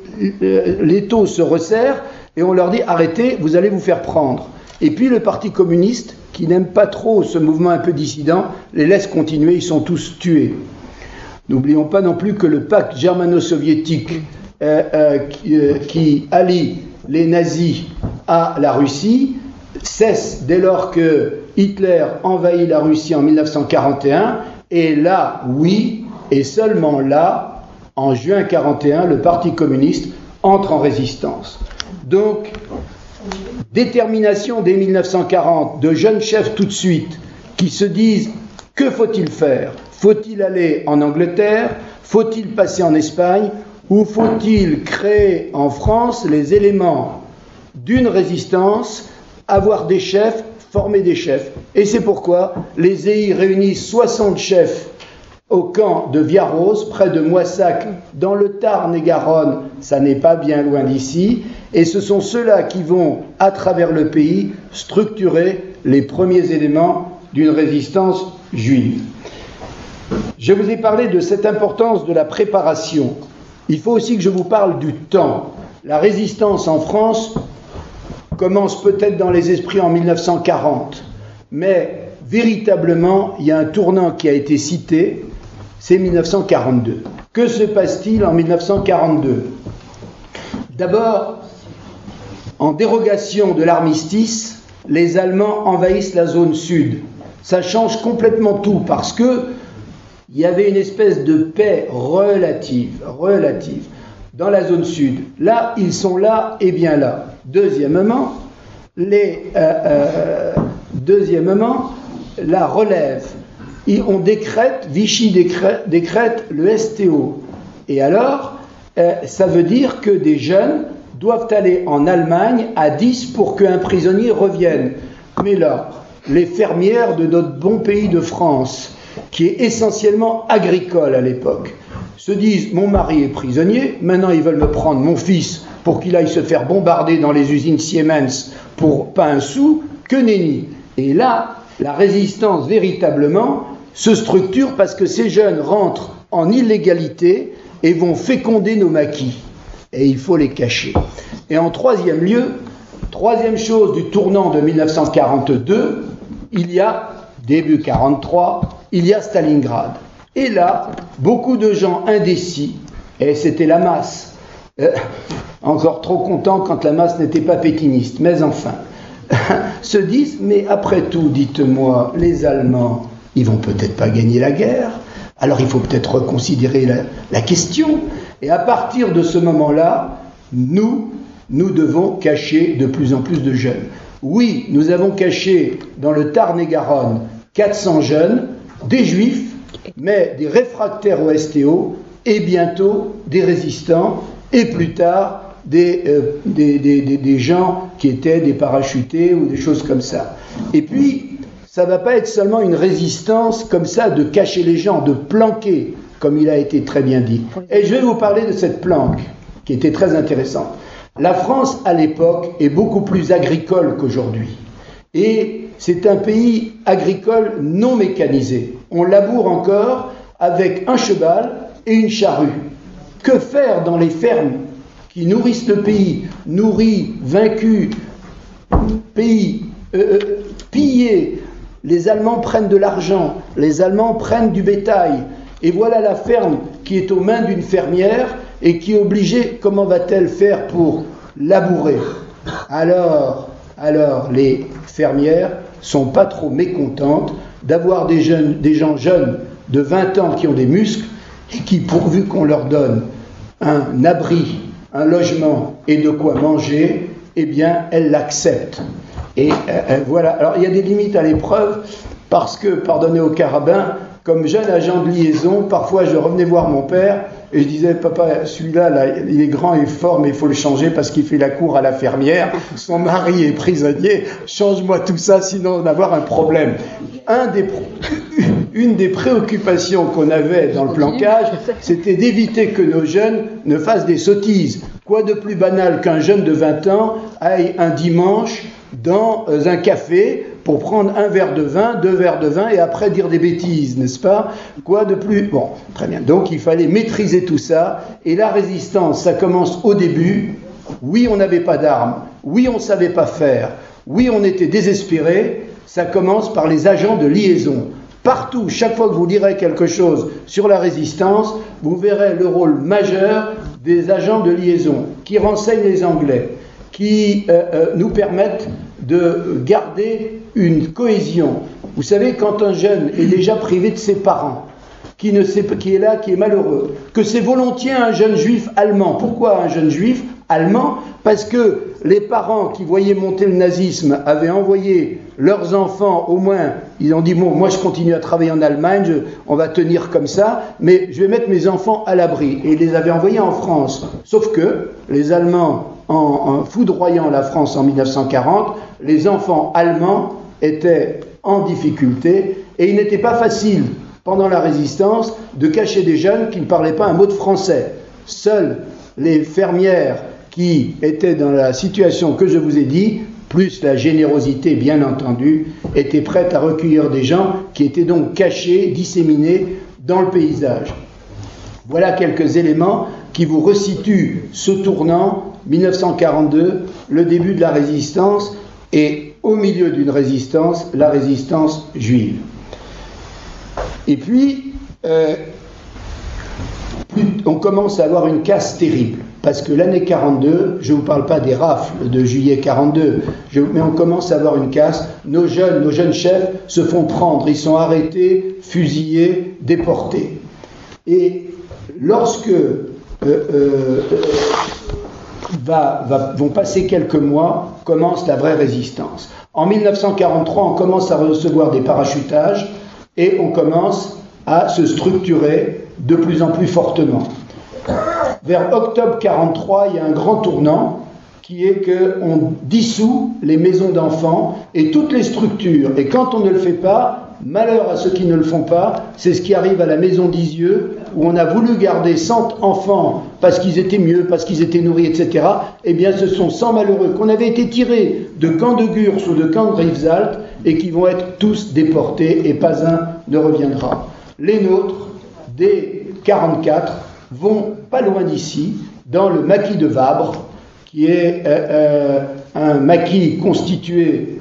les taux se resserrent et on leur dit arrêtez, vous allez vous faire prendre. Et puis le Parti communiste, qui n'aime pas trop ce mouvement un peu dissident, les laisse continuer, ils sont tous tués. N'oublions pas non plus que le pacte germano-soviétique euh, euh, qui, euh, qui allie les nazis à la Russie cesse dès lors que Hitler envahit la Russie en mille neuf cent quarante et un, et là, oui, et seulement là, en juin mille neuf cent quarante et un, le Parti communiste entre en résistance. Donc, détermination dès mille neuf cent quarante de jeunes chefs tout de suite qui se disent que faut-il faire ? Faut-il aller en Angleterre ? Faut-il passer en Espagne ? Ou faut-il créer en France les éléments d'une résistance, avoir des chefs, former des chefs ? Et c'est pourquoi les E I réunissent soixante chefs au camp de Viarros, près de Moissac, dans le Tarn-et-Garonne, ça n'est pas bien loin d'ici, et ce sont ceux-là qui vont, à travers le pays, structurer les premiers éléments d'une résistance juive. Je vous ai parlé de cette importance de la préparation. Il faut aussi que je vous parle du temps. La résistance en France commence peut-être dans les esprits en mille neuf cent quarante, mais véritablement, il y a un tournant qui a été cité, c'est mille neuf cent quarante-deux. Que se passe-t-il en mille neuf cent quarante-deux ? D'abord, en dérogation de l'armistice, les Allemands envahissent la zone sud. Ça change complètement tout parce que il y avait une espèce de paix relative, relative dans la zone sud. Là, ils sont là et bien là. Deuxièmement, les, euh, euh, deuxièmement la relève. Et on décrète, Vichy décrète, décrète le S T O. Et alors, euh, ça veut dire que des jeunes doivent aller en Allemagne à dix pour qu'un prisonnier revienne. Mais là, les fermières de notre bon pays de France, qui est essentiellement agricole à l'époque, se disent « mon mari est prisonnier, maintenant ils veulent me prendre mon fils pour qu'il aille se faire bombarder dans les usines Siemens pour pas un sou, que nenni ». Et là, la résistance véritablement se structure parce que ces jeunes rentrent en illégalité et vont féconder nos maquis. Et il faut les cacher. Et en troisième lieu, troisième chose du tournant de mille neuf cent quarante-deux, il y a, début quarante-trois, il y a Stalingrad. Et là, beaucoup de gens indécis, et c'était la masse, euh, encore trop content quand la masse n'était pas pétiniste, mais enfin, se disent, mais après tout, dites-moi, les Allemands, ils vont peut-être pas gagner la guerre, alors il faut peut-être reconsidérer la, la question. Et à partir de ce moment-là, nous, nous devons cacher de plus en plus de jeunes. Oui, nous avons caché dans le Tarn-et-Garonne quatre cents jeunes, des juifs, mais des réfractaires au S T O, et bientôt des résistants, et plus tard des, euh, des, des, des, des gens qui étaient des parachutés ou des choses comme ça. Et puis, ça ne va pas être seulement une résistance comme ça de cacher les gens, de planquer, comme il a été très bien dit. Et je vais vous parler de cette planque, qui était très intéressante. La France, à l'époque, est beaucoup plus agricole qu'aujourd'hui. Et c'est un pays agricole non mécanisé. On laboure encore avec un cheval et une charrue. Que faire dans les fermes qui nourrissent le pays, nourris, vaincus, pays euh, pillés? Les Allemands prennent de l'argent, les Allemands prennent du bétail. Et voilà la ferme qui est aux mains d'une fermière et qui est obligée, comment va-t-elle faire pour labourer? Alors, alors les fermières sont pas trop mécontentes d'avoir des, jeunes, des gens jeunes de vingt ans qui ont des muscles et qui, pourvu qu'on leur donne un abri, un logement et de quoi manger, eh bien, elles l'acceptent. Et euh, voilà. Alors, il y a des limites à l'épreuve parce que, pardonnez au carabin, comme jeune agent de liaison, parfois je revenais voir mon père et je disais, papa, celui-là, là, il est grand et fort, mais il faut le changer parce qu'il fait la cour à la fermière, son mari est prisonnier, change-moi tout ça, sinon on va avoir un problème. Un des, une des préoccupations qu'on avait dans le planquage, c'était d'éviter que nos jeunes ne fassent des sottises. Quoi de plus banal qu'un jeune de vingt ans aille un dimanche dans un café pour prendre un verre de vin, deux verres de vin et après dire des bêtises, n'est-ce pas? Quoi de plus... Bon, très bien. Donc il fallait maîtriser tout ça. Et la résistance, ça commence au début. Oui, on n'avait pas d'armes. Oui, on ne savait pas faire. Oui, on était désespérés. Ça commence par les agents de liaison. Partout, chaque fois que vous lirez quelque chose sur la résistance, vous verrez le rôle majeur des agents de liaison qui renseignent les Anglais, qui euh, euh, nous permettent de garder une cohésion. Vous savez, quand un jeune est déjà privé de ses parents, qui, ne sait, qui est là, qui est malheureux, que c'est volontiers un jeune juif allemand. Pourquoi un jeune juif allemand? Parce que les parents qui voyaient monter le nazisme avaient envoyé leurs enfants, au moins, ils ont dit, bon, moi je continue à travailler en Allemagne, je, on va tenir comme ça, mais je vais mettre mes enfants à l'abri. Et ils les avaient envoyés en France. Sauf que les Allemands, en, en foudroyant la France en mille neuf cent quarante, les enfants allemands étaient en difficulté et il n'était pas facile, pendant la résistance, de cacher des jeunes qui ne parlaient pas un mot de français. Seules les fermières qui étaient dans la situation que je vous ai dit, plus la générosité bien entendu, étaient prêtes à recueillir des gens qui étaient donc cachés, disséminés dans le paysage. Voilà quelques éléments qui vous resituent ce tournant, mille neuf cent quarante-deux, le début de la résistance, et au milieu d'une résistance, la résistance juive. Et puis, euh, on commence à avoir une casse terrible. Parce que l'année quarante-deux, je ne vous parle pas des rafles de juillet quarante-deux, je, mais on commence à avoir une casse. Nos jeunes, nos jeunes chefs se font prendre, ils sont arrêtés, fusillés, déportés. Et lorsque euh, euh, va, va, vont passer quelques mois, commence la vraie résistance. En mille neuf cent quarante-trois, on commence à recevoir des parachutages et on commence à se structurer de plus en plus fortement. Vers octobre quarante-trois, il y a un grand tournant qui est qu'on dissout les maisons d'enfants et toutes les structures. Et quand on ne le fait pas, malheur à ceux qui ne le font pas, c'est ce qui arrive à la maison d'Isieux, où on a voulu garder cent enfants parce qu'ils étaient mieux, parce qu'ils étaient nourris, et cetera. Eh bien, ce sont cent malheureux qu'on avait été tirés de camp de Gurs ou de camp de Rivesaltes et qui vont être tous déportés et pas un ne reviendra. Les nôtres, dès quarante-quatre, vont pas loin d'ici, dans le maquis de Vabre, qui est euh, euh, un maquis constitué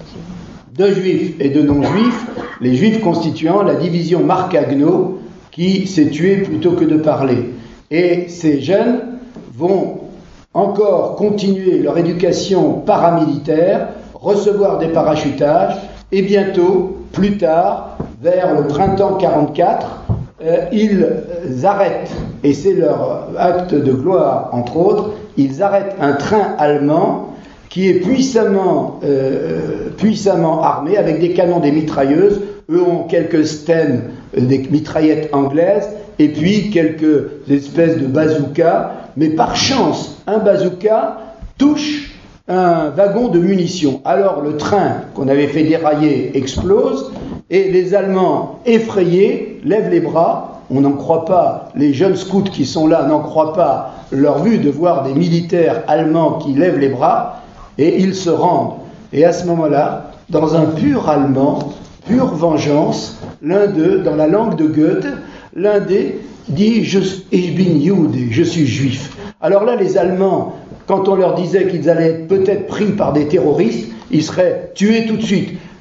de juifs et de non-juifs, les juifs constituant la division Marcagno, qui s'est tuée plutôt que de parler. Et ces jeunes vont encore continuer leur éducation paramilitaire, recevoir des parachutages, et bientôt, plus tard, vers le printemps quarante-quatre, Euh, ils arrêtent, et c'est leur acte de gloire, entre autres, ils arrêtent un train allemand qui est puissamment, euh, puissamment armé avec des canons, des mitrailleuses. Eux ont quelques Sten, euh, des mitraillettes anglaises, et puis quelques espèces de bazookas. Mais par chance, un bazooka touche un wagon de munitions. Alors le train qu'on avait fait dérailler explose, et les Allemands, effrayés, lèvent les bras. On n'en croit pas, les jeunes scouts qui sont là n'en croient pas leur vue de voir des militaires allemands qui lèvent les bras, et ils se rendent. Et à ce moment-là, dans un pur allemand, pure vengeance, l'un d'eux, dans la langue de Goethe, l'un des dit « Je, ich bin Jude », je suis juif. Alors là, les Allemands, quand on leur disait qu'ils allaient être peut-être pris par des terroristes, ils seraient tués tout de suite.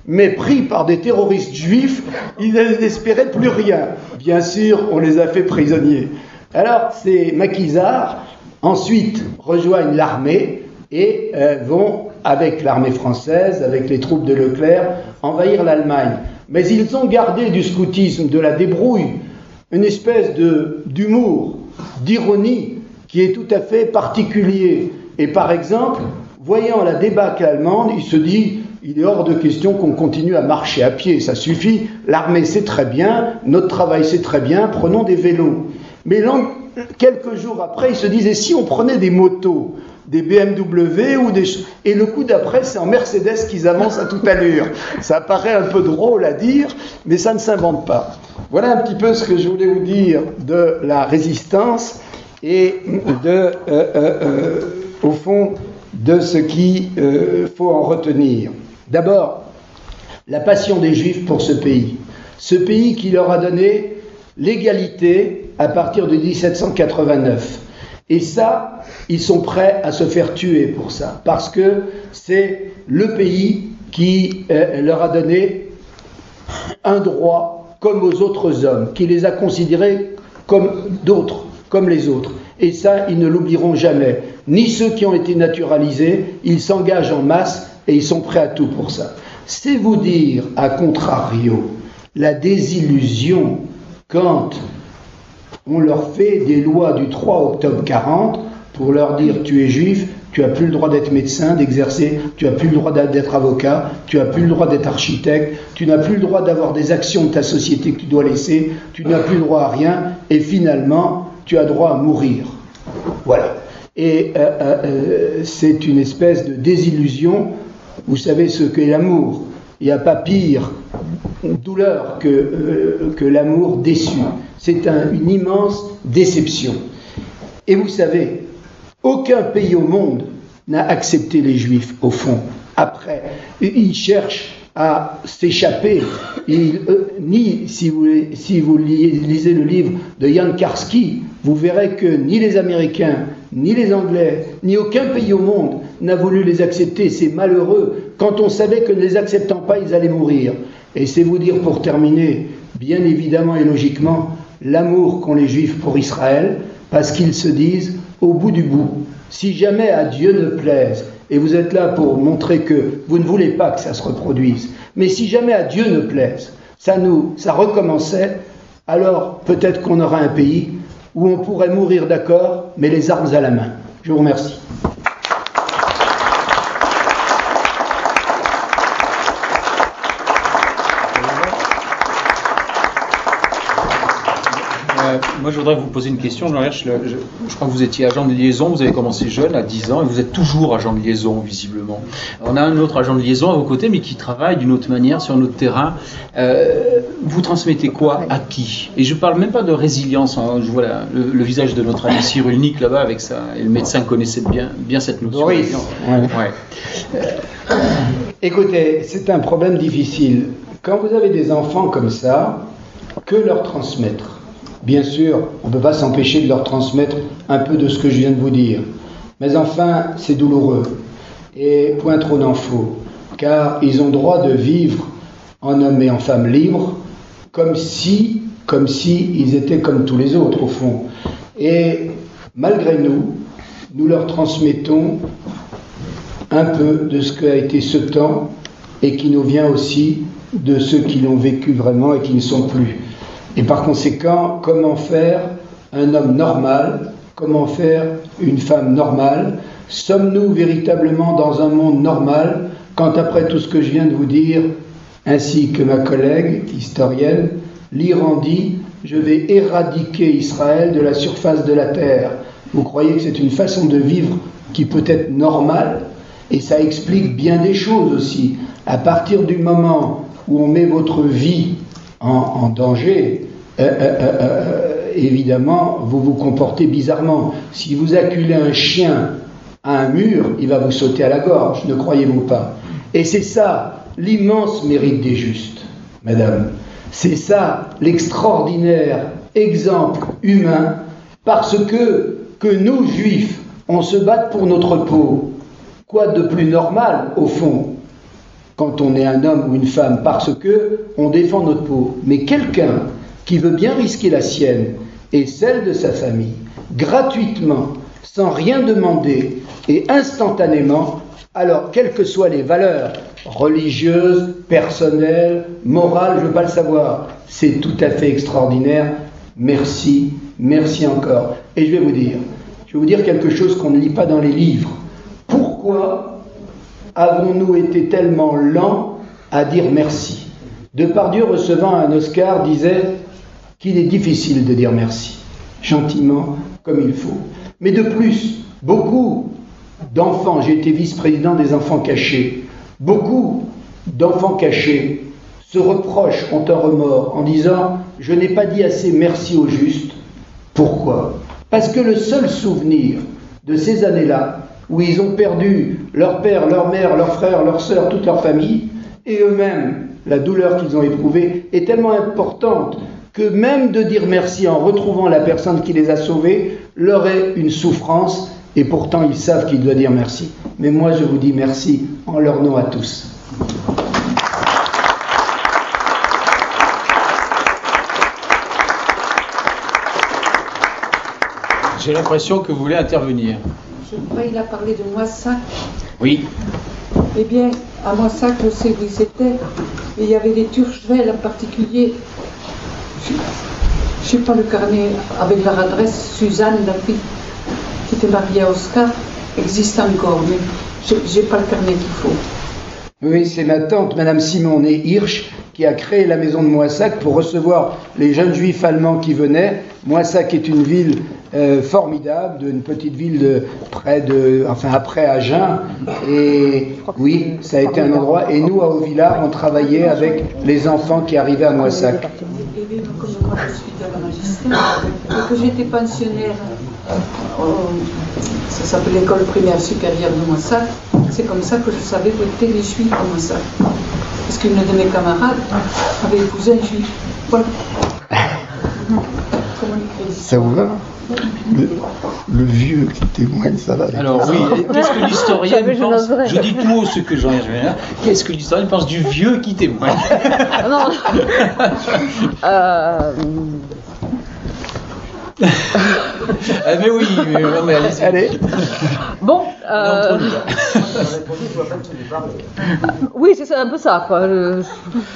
mais pris par des terroristes juifs, ils n'espéraient plus rien. Bien sûr, on les a fait prisonniers. Alors, ces maquisards, ensuite, rejoignent l'armée et euh, vont, avec l'armée française, avec les troupes de Leclerc, envahir l'Allemagne. Mais ils ont gardé du scoutisme, de la débrouille, une espèce de, d'humour, d'ironie, qui est tout à fait particulier. Et par exemple, voyant la débâcle allemande, il se dit, il est hors de question qu'on continue à marcher à pied, ça suffit, l'armée c'est très bien, notre travail c'est très bien, prenons des vélos. Mais là, quelques jours après, il se disait, si on prenait des motos, des B M W ou des... Et le coup d'après, c'est en Mercedes qu'ils avancent à toute allure. Ça paraît un peu drôle à dire, mais ça ne s'invente pas. Voilà un petit peu ce que je voulais vous dire de la résistance et de, euh, euh, euh, au fond, de ce qu'il euh, faut en retenir. D'abord, la passion des Juifs pour ce pays. Ce pays qui leur a donné l'égalité à partir de dix-sept cent quatre-vingt-neuf. Et ça, ils sont prêts à se faire tuer pour ça, parce que c'est le pays qui euh, leur a donné un droit comme aux autres hommes, qui les a considérés comme d'autres, comme les autres. Et ça, ils ne l'oublieront jamais. Ni ceux qui ont été naturalisés, ils s'engagent en masse et ils sont prêts à tout pour ça. C'est vous dire, à contrario, la désillusion quand on leur fait des lois du trois octobre quarante pour leur dire tu es juif, tu n'as plus le droit d'être médecin, d'exercer, tu n'as plus le droit d'être avocat, tu n'as plus le droit d'être architecte, tu n'as plus le droit d'avoir des actions de ta société que tu dois laisser, tu n'as plus le droit à rien, et finalement, tu as droit à mourir. Voilà. Et euh, euh, c'est une espèce de désillusion. Vous savez ce qu'est l'amour. Il n'y a pas pire douleur que, euh, que l'amour déçu. C'est un, une immense déception. Et vous savez, aucun pays au monde n'a accepté les Juifs, au fond. Après, ils cherchent à s'échapper. Il, euh, ni, si vous, si vous lisez le livre de Jan Karski, vous verrez que ni les Américains, ni les Anglais, ni aucun pays au monde n'a voulu les accepter. C'est malheureux, quand on savait que ne les acceptant pas, ils allaient mourir. Et c'est vous dire, pour terminer, bien évidemment et logiquement, l'amour qu'ont les Juifs pour Israël, parce qu'ils se disent, au bout du bout, si jamais à Dieu ne plaise, et vous êtes là pour montrer que vous ne voulez pas que ça se reproduise, mais si jamais à Dieu ne plaise, ça, nous, ça recommençait, alors peut-être qu'on aura un pays où on pourrait mourir d'accord, mais les armes à la main. Je vous remercie. Moi, je voudrais vous poser une question. Je, je, je crois que vous étiez agent de liaison, vous avez commencé jeune, à dix ans, et vous êtes toujours agent de liaison, visiblement. On a un autre agent de liaison à vos côtés, mais qui travaille d'une autre manière, sur un autre terrain. Euh, vous transmettez quoi à qui? Et je ne parle même pas de résilience. Hein. Je vois la, le, le visage de notre ami Cyrulnik là-bas, avec ça, et le médecin connaissait bien, bien cette notion. Boris. Ouais. Ouais. Euh, écoutez, c'est un problème difficile. Quand vous avez des enfants comme ça, que leur transmettre? Bien sûr, on ne peut pas s'empêcher de leur transmettre un peu de ce que je viens de vous dire. Mais enfin, c'est douloureux. Et point trop n'en faut. Car ils ont droit de vivre en homme et en femme libres, comme si, comme si ils étaient comme tous les autres, au fond. Et malgré nous, nous leur transmettons un peu de ce qu'a été ce temps et qui nous vient aussi de ceux qui l'ont vécu vraiment et qui ne sont plus. Et par conséquent, comment faire un homme normal? Comment faire une femme normale? Sommes-nous véritablement dans un monde normal quand, après tout ce que je viens de vous dire, ainsi que ma collègue historienne, l'Iran dit « Je vais éradiquer Israël de la surface de la terre ». Vous croyez que c'est une façon de vivre qui peut être normale? Et ça explique bien des choses aussi. À partir du moment où on met votre vie En, en danger, euh, euh, euh, évidemment, vous vous comportez bizarrement. Si vous acculez un chien à un mur, il va vous sauter à la gorge, ne croyez-vous pas? Et c'est ça l'immense mérite des justes, madame. C'est ça l'extraordinaire exemple humain, parce que, que nous, juifs, on se batte pour notre peau. Quoi de plus normal, au fond? quand on est un homme ou une femme, parce que on défend notre peau. Mais quelqu'un qui veut bien risquer la sienne et celle de sa famille, gratuitement, sans rien demander et instantanément, alors quelles que soient les valeurs religieuses, personnelles, morales, je ne veux pas le savoir, c'est tout à fait extraordinaire. Merci, merci encore. Et je vais vous dire, je vais vous dire quelque chose qu'on ne lit pas dans les livres. Pourquoi avons-nous été tellement lents à dire merci? Depardieu, recevant un Oscar, disait qu'il est difficile de dire merci, gentiment, comme il faut. Mais de plus, beaucoup d'enfants, j'ai été vice-président des enfants cachés, beaucoup d'enfants cachés se reprochent, ont un remords, en disant « je n'ai pas dit assez merci au juste ». Pourquoi? Parce que le seul souvenir de ces années-là, où ils ont perdu leur père, leur mère, leurs frères, leurs sœurs, toute leur famille, et eux-mêmes, la douleur qu'ils ont éprouvée, est tellement importante que même de dire merci en retrouvant la personne qui les a sauvés, leur est une souffrance, et pourtant ils savent qu'ils doivent dire merci. Mais moi je vous dis merci en leur nom à tous. J'ai l'impression que vous voulez intervenir. Je crois qu'il a parlé de Moissac. Oui. Eh bien, à Moissac, je sais où ils étaient. Et il y avait des Turchevelles en particulier. Je ne sais pas le carnet avec leur adresse. Suzanne, la fille qui était mariée à Oscar, existe encore, mais je n'ai pas le carnet qu'il faut. Oui, c'est ma tante, Madame Simon et Hirsch, qui a créé la maison de Moissac pour recevoir les jeunes juifs allemands qui venaient. Moissac est une ville euh, formidable, une petite ville de près de, enfin après Agen. Et oui, ça a été un endroit. Et nous, à Haut-Villard, on travaillait avec les enfants qui arrivaient à Moissac. Et comme moi, je suis de la magistère, et que j'étais pensionnaire, euh, ça s'appelle l'école primaire supérieure de Moissac. C'est comme ça que je savais où étaient les juifs à Moissac. Parce qu'une de mes camarades avait épousé un juif. Voilà. Ça vous va le, le vieux qui témoigne, ça va. Alors oui, qu'est-ce que l'historienne Jamais je pense? n'oserais. Je dis tout haut ce que j'en ai. Qu'est-ce que l'historienne pense du vieux qui témoigne? Ah non. euh... Ah mais oui, mais, non, mais allez-y. Allez. Bon. Euh... oui, c'est ça, un peu ça, quoi. Je...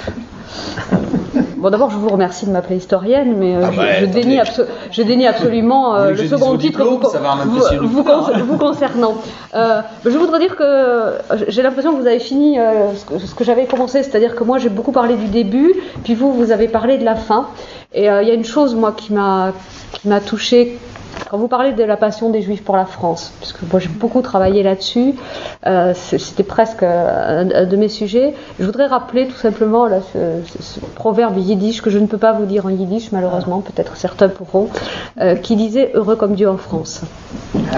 Bon, d'abord, je vous remercie de m'appeler historienne, mais euh, Ah bah, je, je, dénie abso- je dénie absolument euh, le second titre vous, ça va vous, vous, con- vous concernant. Euh, je voudrais dire que j'ai l'impression que vous avez fini euh, ce que, ce que j'avais commencé, c'est-à-dire que moi, j'ai beaucoup parlé du début, puis vous, vous avez parlé de la fin. Et il euh, y a une chose, moi, qui m'a, qui m'a touchée. Quand vous parlez de la passion des Juifs pour la France, puisque moi j'ai beaucoup travaillé là-dessus, euh, c'était presque un, un de mes sujets, je voudrais rappeler tout simplement là, ce, ce, ce proverbe yiddish que je ne peux pas vous dire en yiddish malheureusement, peut-être certains pourront, euh, qui disait « heureux comme Dieu en France euh, »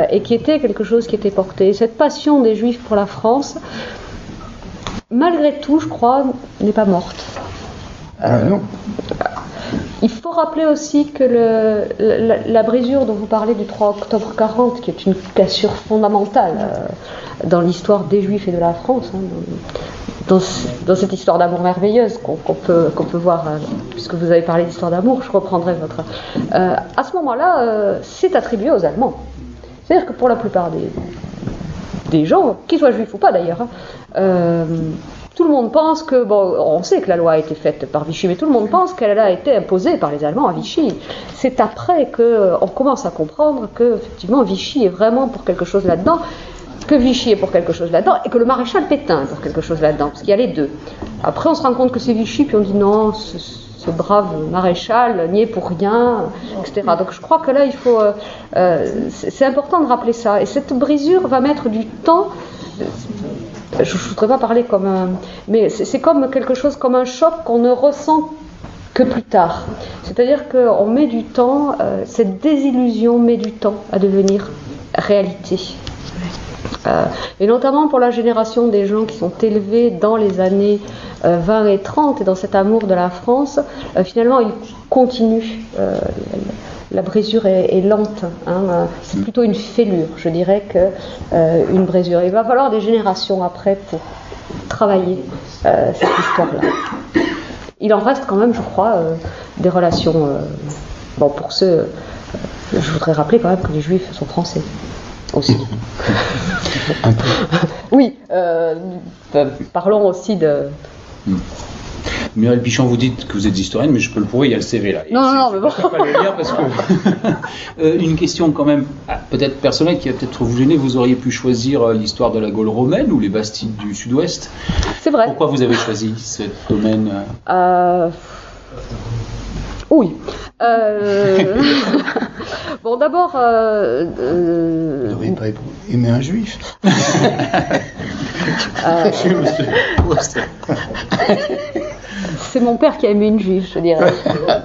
et qui était quelque chose qui était porté. Et cette passion des Juifs pour la France, malgré tout, je crois, n'est pas morte. Ah non. Il faut rappeler aussi que le, la, la brisure dont vous parlez du trois octobre quarante, qui est une cassure fondamentale euh, dans l'histoire des Juifs et de la France, hein, dans, dans, dans cette histoire d'amour merveilleuse qu'on, qu'on, peut, qu'on peut voir, euh, puisque vous avez parlé d'histoire d'amour, je reprendrai votre... Euh, à ce moment-là, euh, c'est attribué aux Allemands. C'est-à-dire que pour la plupart des, des gens, qu'ils soient juifs ou pas d'ailleurs, hein, euh, tout le monde pense que, bon, on sait que la loi a été faite par Vichy, mais tout le monde pense qu'elle a été imposée par les Allemands à Vichy. C'est après qu'on commence à comprendre que, effectivement, Vichy est vraiment pour quelque chose là-dedans, que Vichy est pour quelque chose là-dedans, et que le maréchal Pétain est pour quelque chose là-dedans, parce qu'il y a les deux. Après, on se rend compte que c'est Vichy, puis on dit non, ce, ce brave maréchal n'y est pour rien, et cetera. Donc je crois que là, il faut, euh, euh, c'est, c'est important de rappeler ça. Et cette brisure va mettre du temps. Je ne voudrais pas parler comme un... Mais c'est, c'est comme quelque chose, comme un choc qu'on ne ressent que plus tard. C'est-à-dire qu'on met du temps, euh, cette désillusion met du temps à devenir réalité. Euh, et notamment pour la génération des gens qui sont élevés dans les années euh, vingt et trente et dans cet amour de la France, euh, finalement ils continuent. Euh, la brisure est, est lente, hein, c'est plutôt une fêlure, je dirais, qu'une euh, brisure. Il va falloir des générations après pour travailler euh, cette histoire-là. Il en reste quand même, je crois, euh, des relations. Euh, bon, pour ceux, euh, je voudrais rappeler quand même que les Juifs sont français aussi. Un peu. Oui, euh, euh, parlons aussi de. Hmm. Muriel Pichon, vous dites que vous êtes historienne, mais je peux le prouver, il y a le C V là. Et non, non, non, mais bon. Je ne peux pas le lire parce que. euh, une question quand même, ah, peut-être personnelle, qui va peut-être vous gêner. Vous auriez pu choisir euh, l'histoire de la Gaule romaine ou les Bastilles du Sud-Ouest. C'est vrai. Pourquoi vous avez choisi ce domaine euh... Oui. Euh... bon, d'abord. Euh, euh... Vous n'auriez pas aimé un juif. euh... C'est mon père qui a aimé une juive, je dirais.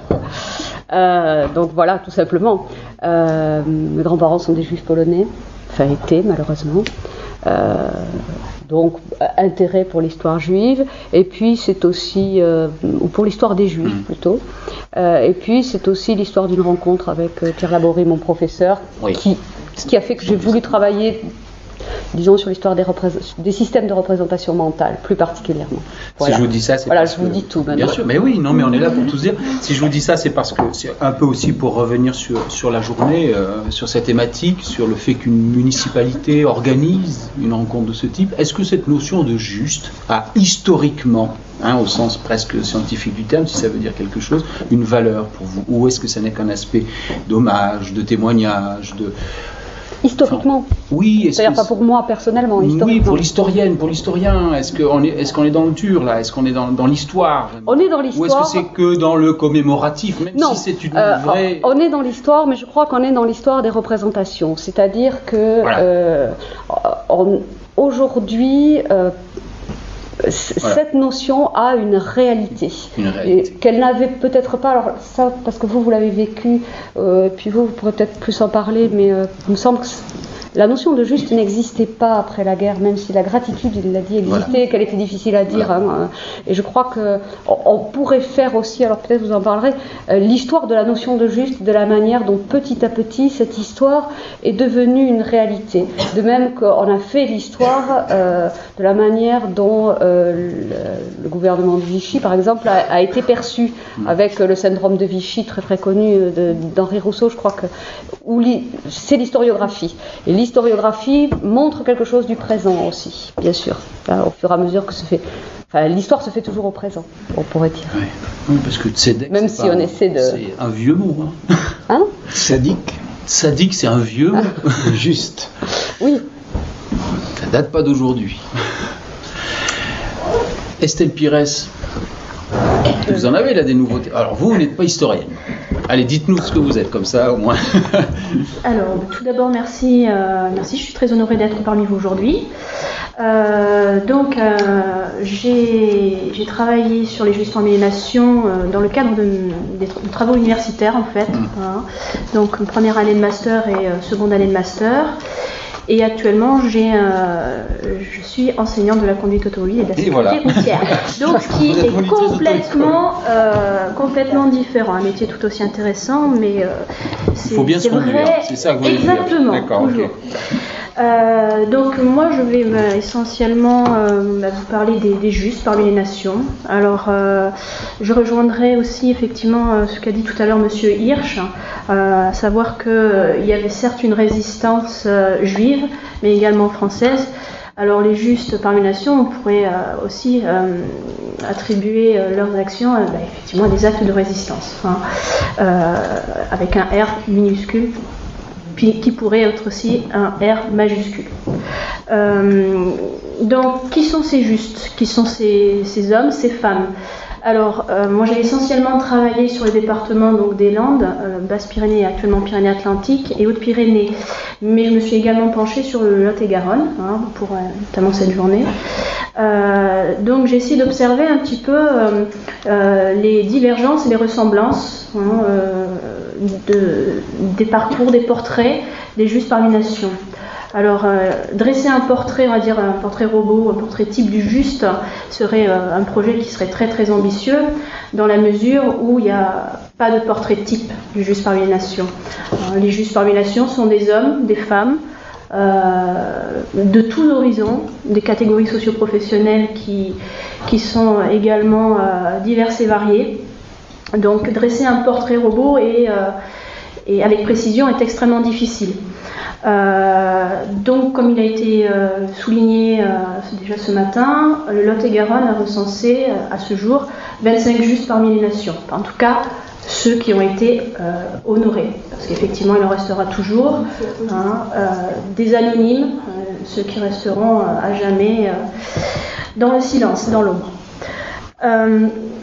euh, donc voilà, tout simplement. Euh, mes grands-parents sont des juifs polonais, enfin étaient malheureusement. Euh, donc intérêt pour l'histoire juive, et puis c'est aussi, euh, ou pour l'histoire des juifs mmh. plutôt, euh, et puis c'est aussi l'histoire d'une rencontre avec euh, Pierre Laborie, mon professeur, oui. qui, ce qui a fait que j'ai voulu travailler, disons, sur l'histoire des, représ- des systèmes de représentation mentale, plus particulièrement. Voilà. Si je vous dis ça, c'est voilà, parce je que... vous dis tout maintenant. Bien sûr, mais oui, non, mais on est là pour tout se dire. Si je vous dis ça, c'est parce que c'est un peu aussi pour revenir sur, sur la journée, euh, sur cette thématique, sur le fait qu'une municipalité organise une rencontre de ce type. Est-ce que cette notion de juste a historiquement, hein, au sens presque scientifique du terme, si ça veut dire quelque chose, une valeur pour vous? Ou est-ce que ça n'est qu'un aspect d'hommage, de témoignage, de... Historiquement. Enfin, oui. C'est-à-dire pas pour moi personnellement, historiquement. Oui, pour l'historienne, pour l'historien. Est-ce qu'on est, est-ce qu'on est dans le dur là? Est-ce qu'on est dans, dans l'histoire? On est dans l'histoire. Ou est-ce que c'est que dans le commémoratif, même non, si c'est une euh, vraie... On est dans l'histoire, mais je crois qu'on est dans l'histoire des représentations. C'est-à-dire que voilà. euh, on, aujourd'hui, euh, voilà. cette notion a une réalité, une réalité. qu'elle n'avait peut-être pas, alors ça parce que vous vous l'avez vécu, euh, puis vous vous pourrez peut-être plus en parler, mais euh, il me semble que la notion de juste n'existait pas après la guerre, même si la gratitude, il l'a dit, existait, voilà. qu'elle était difficile à dire. Voilà. Hein, et je crois qu'on pourrait faire aussi, alors peut-être vous en parlerez, euh, l'histoire de la notion de juste, de la manière dont petit à petit cette histoire est devenue une réalité. De même qu'on a fait l'histoire euh, de la manière dont euh, le, le gouvernement de Vichy, par exemple, a, a été perçu, avec le syndrome de Vichy très très connu de, d'Henri Rousseau, je crois que où li, c'est l'historiographie. Et l'historiographie montre quelque chose du présent aussi, bien sûr, hein, au fur et à mesure que se fait. Enfin, l'histoire se fait toujours au présent, on pourrait dire. Oui, oui parce que tzedek, même si pas, on essaie de. C'est un vieux mot. Hein, hein Sadique. Sadique, c'est un vieux mot. Juste. Oui. Ça date pas d'aujourd'hui. Estelle Pires, vous en avez là des nouveautés. Alors vous, vous n'êtes pas historienne. Allez, dites-nous ce que vous êtes, comme ça au moins. Alors, tout d'abord, merci, euh, merci. Je suis très honorée d'être parmi vous aujourd'hui. Euh, donc, euh, j'ai, j'ai travaillé sur les Juifs parmi les nations euh, dans le cadre de, de, de travaux universitaires, en fait. Mmh. Voilà. Donc, première année de master et euh, seconde année de master. Et actuellement, j'ai, euh, je suis enseignante de la conduite automobile et de la sécurité voilà. routière. Donc, ce qui est complètement, euh, complètement différent. Un métier tout aussi intéressant, mais euh, c'est, il faut bien c'est se conduire, vrai. C'est ça que vous voulez Exactement, dire. D'accord, toujours. Okay. Euh, donc moi je vais euh, essentiellement euh, vous parler des, des Juifs parmi les nations. Alors euh, je rejoindrai aussi effectivement euh, ce qu'a dit tout à l'heure Monsieur Hirsch, euh, à savoir qu'il euh, y avait certes une résistance euh, juive, mais également française. Alors les Justes parmi les nations, on pourrait euh, aussi euh, attribuer euh, leurs actions euh, bah, effectivement à des actes de résistance, hein, euh, avec un R minuscule, qui pourrait être aussi un R majuscule. Euh, donc, qui sont ces Justes? Qui sont ces, ces hommes, ces femmes? Alors, euh, moi j'ai essentiellement travaillé sur les départements donc, des Landes, euh, Basse-Pyrénées, actuellement Pyrénées-Atlantiques et Hautes-Pyrénées. Mais je me suis également penchée sur le Lot-et-Garonne, hein, pour euh, notamment cette journée. Euh, donc j'ai essayé d'observer un petit peu euh, euh, les divergences et les ressemblances hein, euh, de, des parcours, des portraits des Juifs parmi les nations. Alors, euh, dresser un portrait, on va dire un portrait robot, un portrait type du juste, serait euh, un projet qui serait très très ambitieux, dans la mesure où il n'y a pas de portrait type du juste parmi les nations. Alors, les Justes parmi les nations sont des hommes, des femmes, euh, de tous horizons, des catégories socio-professionnelles qui, qui sont également euh, diverses et variées. Donc dresser un portrait robot et, euh, et avec précision est extrêmement difficile. Euh, donc comme il a été euh, souligné euh, déjà ce matin, le Lot-et-Garonne a recensé euh, à ce jour vingt-cinq justes parmi les nations. En tout cas, ceux qui ont été euh, honorés, parce qu'effectivement il en restera toujours hein, euh, des anonymes, euh, ceux qui resteront euh, à jamais euh, dans le silence, dans l'ombre. Euh,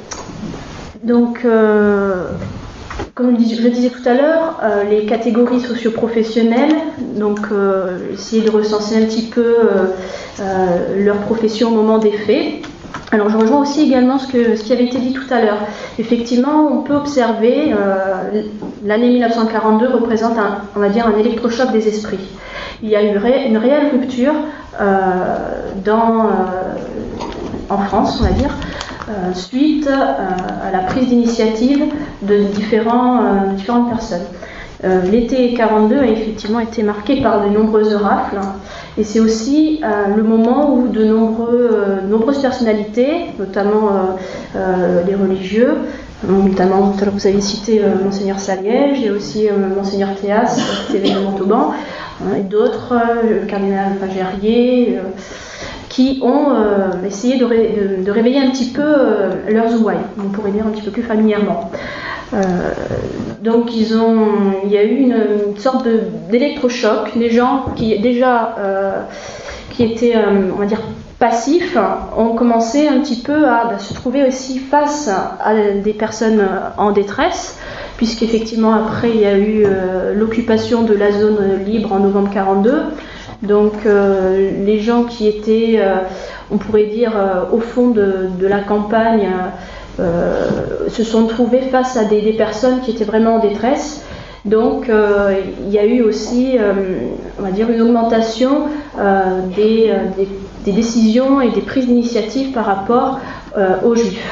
donc, euh, comme je le disais tout à l'heure, euh, les catégories socio-professionnelles, donc euh, essayer de recenser un petit peu euh, euh, leur profession au moment des faits. Alors je rejoins aussi également ce, que, ce qui avait été dit tout à l'heure. Effectivement, on peut observer, euh, l'année mille neuf cent quarante-deux représente un, on va dire un électrochoc des esprits. Il y a eu ré, une réelle rupture euh, dans, euh, en France, on va dire, euh, suite euh, à la prise d'initiative de, différents, euh, de différentes personnes. Euh, l'été quarante-deux a effectivement été marqué par de nombreuses rafles. Et c'est aussi euh, le moment où de nombreux, euh, nombreuses personnalités, notamment euh, euh, les religieux, notamment tout à l'heure vous avez cité euh, Monseigneur Saliège, et aussi euh, Monseigneur Théas, qui était évêque de Montauban, hein, et d'autres, euh, le cardinal Pagérier, euh, qui ont euh, essayé de, ré, de, de réveiller un petit peu euh, leurs ouailles, on pourrait dire un petit peu plus familièrement. Euh, donc ils ont, il y a eu une, une sorte de, d'électrochoc. Des gens qui déjà euh, qui étaient, euh, on va dire, passifs, ont commencé un petit peu à bah, se trouver aussi face à des personnes en détresse, puisqu'effectivement après il y a eu euh, l'occupation de la zone libre en novembre quarante-deux. Donc euh, les gens qui étaient, euh, on pourrait dire, euh, au fond de, de la campagne, Euh, se sont trouvés face à des, des personnes qui étaient vraiment en détresse. Donc euh, il y a eu aussi, euh, on va dire, une augmentation euh, des, des, des décisions et des prises d'initiative par rapport euh, aux Juifs.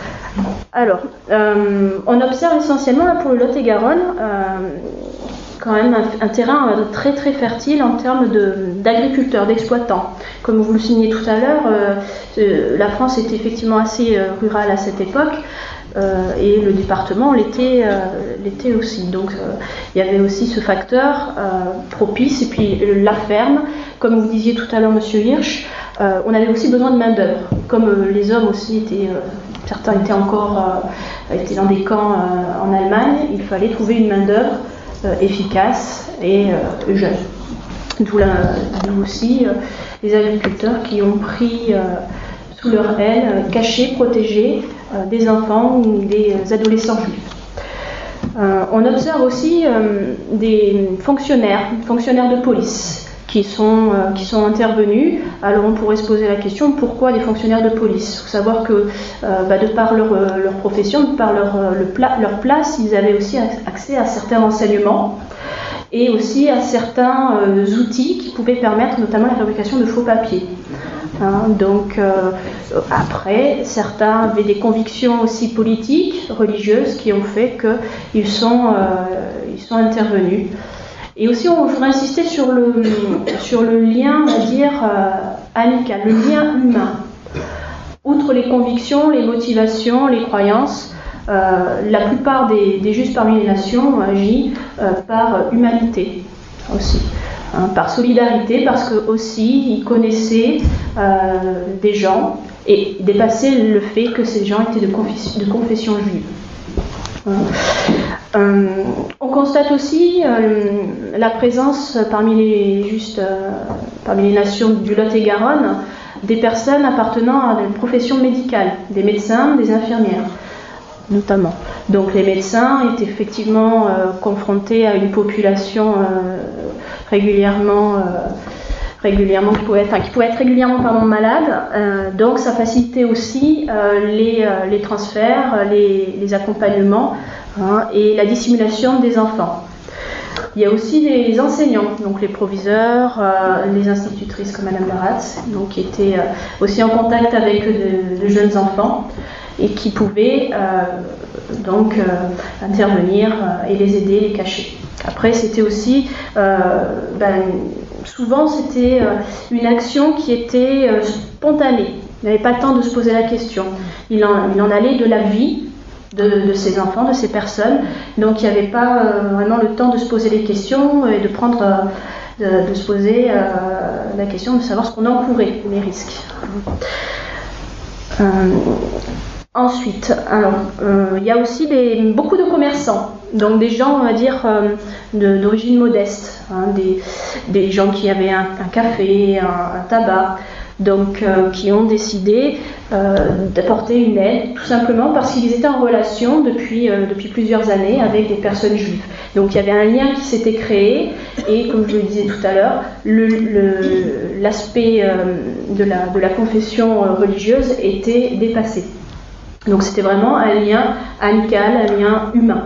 Alors, euh, on observe essentiellement là, pour le Lot-et-Garonne euh, quand même un, un terrain très très fertile en termes de, d'agriculteurs, d'exploitants. Comme vous le signez tout à l'heure, euh, la France était effectivement assez euh, rurale à cette époque, euh, et le département l'était, euh, l'était aussi. Donc euh, il y avait aussi ce facteur euh, propice, et puis euh, la ferme, comme vous disiez tout à l'heure, Monsieur Hirsch, euh, on avait aussi besoin de main d'œuvre. Comme euh, les hommes aussi étaient, euh, certains étaient encore euh, étaient dans des camps euh, en Allemagne, il fallait trouver une main d'œuvre Euh, efficace et euh, jeune. D'où, la, d'où aussi euh, les agriculteurs qui ont pris euh, sous leur aile, euh, cachés, protégés euh, des enfants ou des adolescents juifs. Euh, on observe aussi euh, des fonctionnaires, fonctionnaires de police qui sont, euh, qui sont intervenus. Alors on pourrait se poser la question, pourquoi des fonctionnaires de police ? Il faut savoir que euh, bah, de par leur, leur profession, de par leur, le pla- leur place, ils avaient aussi accès à certains renseignements et aussi à certains euh, outils qui pouvaient permettre notamment la fabrication de faux papiers. Hein, donc euh, après, certains avaient des convictions aussi politiques, religieuses, qui ont fait qu'ils sont, euh, ils sont intervenus. Et aussi, on voudrait insister sur le, sur le lien, on va dire, euh, amical, le lien humain. Outre les convictions, les motivations, les croyances, euh, la plupart des, des justes parmi les nations ont agi euh, par humanité aussi, hein, par solidarité, parce que aussi ils connaissaient euh, des gens et dépassaient le fait que ces gens étaient de confession, de confession juive. Euh, on constate aussi euh, la présence parmi les, juste, euh, parmi les nations du Lot-et-Garonne des personnes appartenant à une profession médicale, des médecins, des infirmières notamment. Donc les médecins étaient effectivement euh, confrontés à une population euh, régulièrement, euh, régulièrement qui pouvait être, enfin, qui pouvait être régulièrement pardon, malade. Euh, donc ça facilitait aussi euh, les, euh, les transferts, les, les accompagnements, hein, et la dissimulation des enfants. Il y a aussi les enseignants, donc les proviseurs, euh, les institutrices comme Madame Laratz, donc qui étaient euh, aussi en contact avec de, de jeunes enfants et qui pouvaient euh, donc euh, intervenir euh, et les aider, les cacher. Après, c'était aussi euh, ben, souvent c'était euh, une action qui était euh, spontanée. Il n'avait pas le temps de se poser la question. Il en, il en allait de la vie de, de ces enfants, de ces personnes. Donc il n'y avait pas euh, vraiment le temps de se poser les questions et de prendre, euh, de, de se poser euh, la question de savoir ce qu'on encourait, les risques. Euh, ensuite, alors euh, il y a aussi des, beaucoup de commerçants. Donc des gens, on va dire, euh, de, d'origine modeste, hein, des, des gens qui avaient un, un café, un, un tabac, donc euh, qui ont décidé euh, d'apporter une aide, tout simplement parce qu'ils étaient en relation depuis, euh, depuis plusieurs années avec des personnes juives. Donc il y avait un lien qui s'était créé, et comme je le disais tout à l'heure, le, le, l'aspect euh, de, la, de la confession religieuse était dépassé. Donc c'était vraiment un lien amical, un lien humain.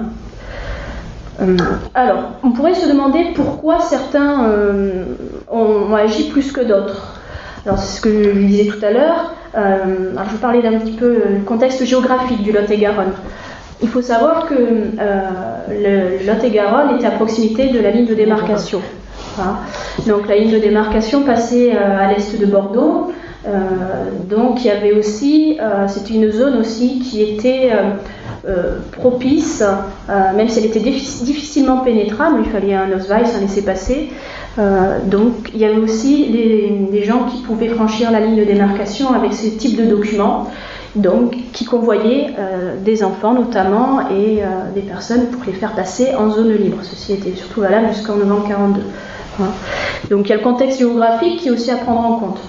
Euh, alors, on pourrait se demander pourquoi certains euh, ont, ont agi plus que d'autres. Alors, c'est ce que je disais tout à l'heure. Euh, alors, je vais parler d'un petit peu du contexte géographique du Lot-et-Garonne. Il faut savoir que euh, le Lot-et-Garonne était à proximité de la ligne de démarcation. Hein. Donc, la ligne de démarcation passait euh, à l'est de Bordeaux. Euh, donc, il y avait aussi, euh, c'était une zone aussi qui était euh, euh, propice, euh, même si elle était diffi- difficilement pénétrable, il fallait un Ausweis, un laissez-passer. Euh, donc il y avait aussi des, des gens qui pouvaient franchir la ligne de démarcation avec ce type de documents, donc qui convoyaient euh, des enfants notamment et euh, des personnes pour les faire passer en zone libre. Ceci était surtout valable jusqu'en novembre quarante-deux. Hein. Donc il y a le contexte géographique qui est aussi à prendre en compte.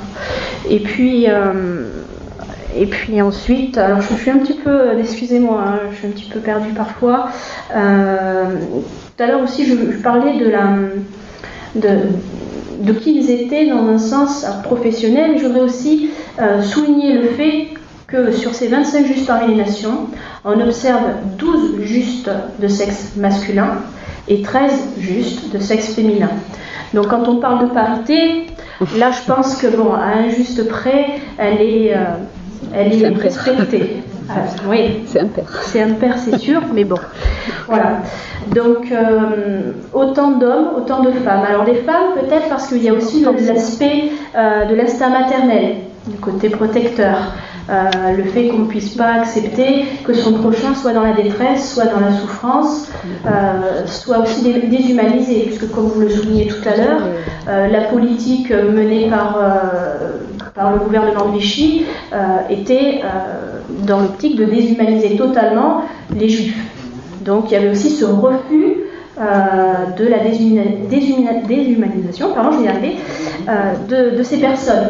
Et puis, euh, et puis ensuite, alors je suis un petit peu, excusez-moi, hein, je suis un petit peu perdue parfois. Euh, tout à l'heure aussi, je, je parlais de la De, de qui ils étaient dans un sens professionnel. Et je voudrais aussi euh, souligner le fait que sur ces vingt-cinq justes parmi les nations, on observe douze justes de sexe masculin et treize justes de sexe féminin. Donc quand on parle de parité, là je pense que bon, à un juste près, elle est, euh, elle est respectée. Ah, oui, c'est impair. C'est impair, c'est sûr, mais bon. Voilà. Donc, euh, autant d'hommes, autant de femmes. Alors, les femmes, peut-être parce qu'il y a aussi l'aspect euh, de l'instinct maternel, du côté protecteur. Euh, le fait qu'on ne puisse pas accepter que son prochain soit dans la détresse, soit dans la souffrance, euh, soit aussi déshumanisé, puisque comme vous le soulignez tout à l'heure, euh, la politique menée par, euh, par le gouvernement de Vichy euh, était euh, dans l'optique de déshumaniser totalement les Juifs. Donc il y avait aussi ce refus euh, de la déshumani- déshumani- déshumanisation, pardon, je vais y arriver, euh, de, de ces personnes.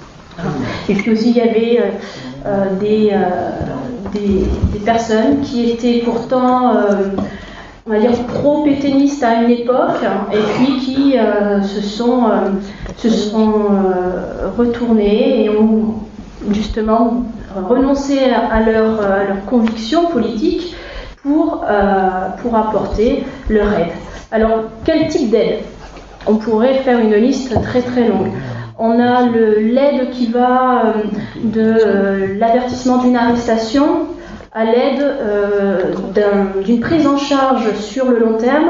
Et puis aussi il y avait euh, euh, des, euh, des, des personnes qui étaient pourtant, euh, on va dire, pro-pétainistes à une époque, et puis qui euh, se sont, euh, se sont euh, retournées et ont justement renoncé à leur, à leur conviction politique pour, euh, pour apporter leur aide. Alors, quel type d'aide ? On pourrait faire une liste très très longue. On a le, l'aide qui va euh, de euh, l'avertissement d'une arrestation à l'aide euh, d'un, d'une prise en charge sur le long terme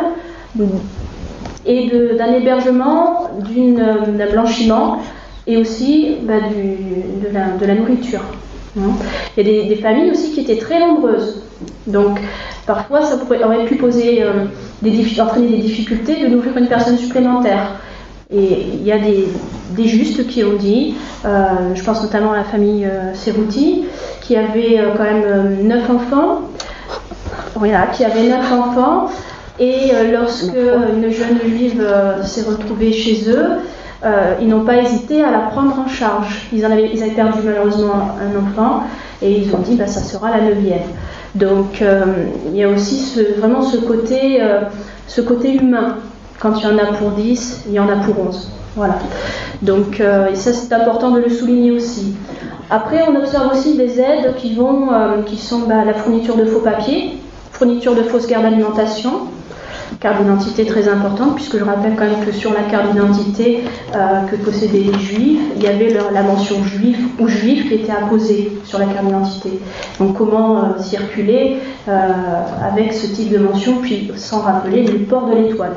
et de, d'un hébergement, d'une, d'un blanchiment et aussi bah, du, de, la, de la nourriture. Il y a des, des familles aussi qui étaient très nombreuses. Donc, parfois, ça pourrait, aurait pu poser, euh, des, entraîner des difficultés de nourrir une personne supplémentaire. Et il y a des, des justes qui ont dit, euh, je pense notamment à la famille euh, Serrouti, qui avait euh, quand même euh, neuf enfants, voilà, qui avait neuf enfants, et euh, lorsque une jeune juive euh, s'est retrouvée chez eux, euh, ils n'ont pas hésité à la prendre en charge. Ils, en avaient, ils avaient perdu malheureusement un enfant, et ils ont dit, bah, ça sera la neuvième. Donc euh, il y a aussi ce, vraiment ce côté, euh, ce côté humain. Quand il y en a pour dix, il y en a pour onze. Voilà. Donc, euh, et ça, c'est important de le souligner aussi. Après, on observe aussi des aides qui, vont, euh, qui sont bah, la fourniture de faux papiers, fourniture de fausses cartes d'alimentation, carte d'identité très importante, puisque je rappelle quand même que sur la carte d'identité euh, que possédaient les juifs, il y avait leur, la mention juif ou juif qui était apposée sur la carte d'identité. Donc comment euh, circuler euh, avec ce type de mention, puis sans rappeler le port de l'étoile.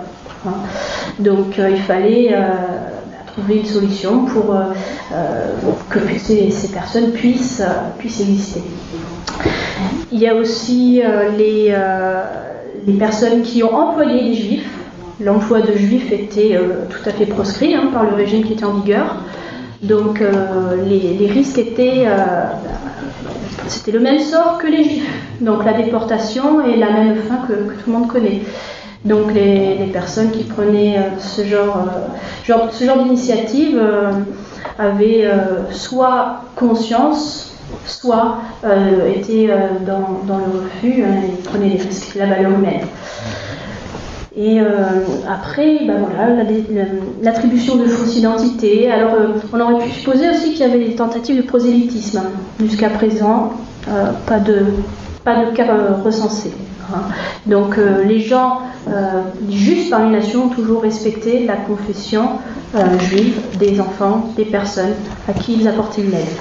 Hein. Donc euh, il fallait euh, trouver une solution pour euh, euh, que ces, ces personnes puissent, euh, puissent exister. Il y a aussi euh, les, euh, les personnes qui ont employé des juifs. L'emploi de juifs était euh, tout à fait proscrit hein, par le régime qui était en vigueur. Donc euh, les, les risques étaient, euh, c'était le même sort que les juifs. Donc la déportation est la même fin que, que tout le monde connaît. Donc les, les personnes qui prenaient euh, ce genre, euh, genre, ce genre d'initiative euh, avaient euh, soit conscience, soit euh, étaient euh, dans, dans le refus hein, et prenaient les risques, la valeur humaine. Et euh, après, ben voilà, l'attribution de fausses identités. Alors, euh, on aurait pu supposer aussi qu'il y avait des tentatives de prosélytisme. Jusqu'à présent, euh, pas de, pas de cas euh, recensés. Hein. Donc, euh, les gens, euh, juste par une nation, ont toujours respecté la confession euh, juive des enfants, des personnes à qui ils apportaient une aide.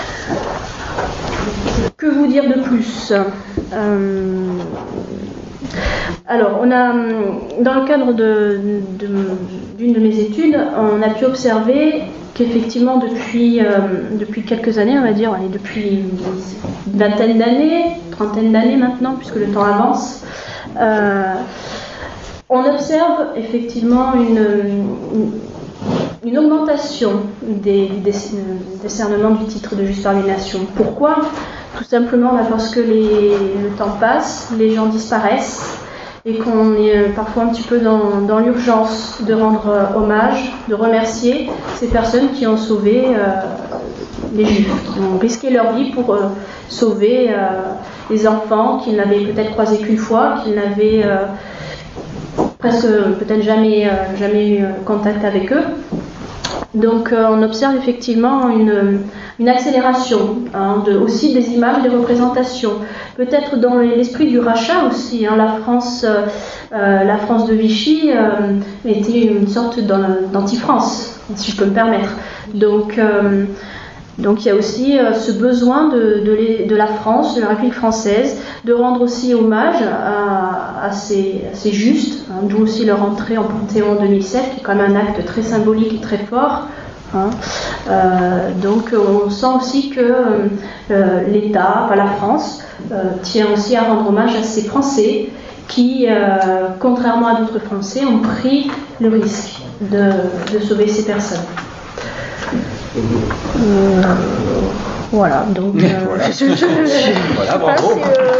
Que vous dire de plus ? euh, Alors, on a, dans le cadre de, de, d'une de mes études, on a pu observer qu'effectivement, depuis, euh, depuis quelques années, on va dire, allez, depuis une vingtaine d'années, trentaine d'années maintenant, puisque le temps avance, euh, on observe effectivement une, une, une augmentation des, des décernements du titre de juste par les nations. Pourquoi ? Tout simplement parce que les, le temps passe, les gens disparaissent, et qu'on est parfois un petit peu dans, dans l'urgence de rendre hommage, de remercier ces personnes qui ont sauvé euh, les Juifs, qui ont risqué leur vie pour euh, sauver euh, les enfants qu'ils n'avaient peut-être croisés qu'une fois, qu'ils n'avaient euh, presque peut-être jamais, euh, jamais eu contact avec eux. Donc euh, on observe effectivement une, une accélération hein, de, aussi des images, des représentations. Peut-être dans l'esprit du rachat aussi. Hein, la France, euh, euh, la France de Vichy euh, était une sorte d'anti-France, si je peux me permettre. Donc, euh, donc il y a aussi euh, ce besoin de, de, les, de la France, de la République française, de rendre aussi hommage à, à, ces, à ces justes, hein, d'où aussi leur entrée en Panthéon en deux mille sept, qui est quand même un acte très symbolique et très fort. Hein. Euh, donc on sent aussi que euh, l'État, enfin, la France, euh, tient aussi à rendre hommage à ces Français qui, euh, contrairement à d'autres Français, ont pris le risque de, de sauver ces personnes. Euh, voilà, donc euh, voilà. je, je, je, voilà, je bravo. passe, euh,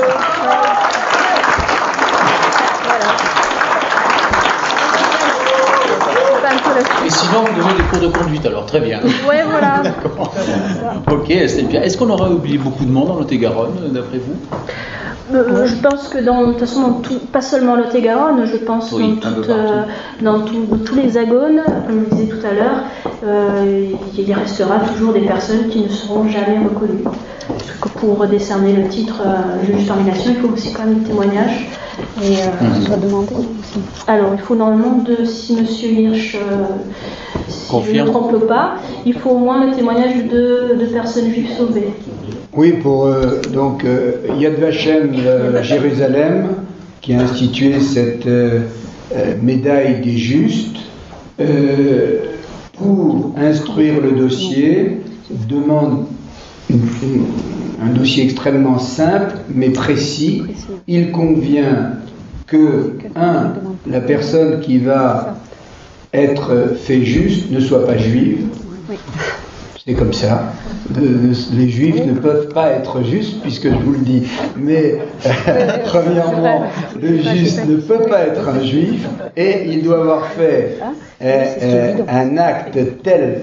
voilà. Et sinon, vous donnez des cours de conduite, alors très bien. Ouais, voilà. D'accord. Ok, c'était bien. Est-ce qu'on aurait oublié beaucoup de monde en Lot-et-Garonne, d'après vous ? Euh, je pense que dans, de toute façon, dans tout, pas seulement Lot-et-Garonne, je pense oui, dans, toute, euh, dans, tout, dans tous les hexagones, comme je disais tout à l'heure, euh, il restera toujours des personnes qui ne seront jamais reconnues. Parce que pour décerner le titre euh, de juste par les nations, il faut aussi quand même des témoignages. Et, euh, mmh. Ça doit demander aussi. Alors, il faut normalement, de, si M. Hirsch, euh, si Confirme. je ne me trompe pas, il faut au moins le témoignage de, de personnes juives sauvées. Oui, pour euh, donc euh, Yad Vashem euh, Jérusalem, qui a institué cette euh, euh, médaille des justes, euh, pour instruire le dossier, demande une, une, un dossier extrêmement simple mais précis. Il convient que, un, la personne qui va être fait juste ne soit pas juive. C'est comme ça. Les juifs ne peuvent pas être justes, puisque je vous le dis. Mais, euh, premièrement, le juste ne peut pas être un juif, et il doit avoir fait euh, euh, un acte tel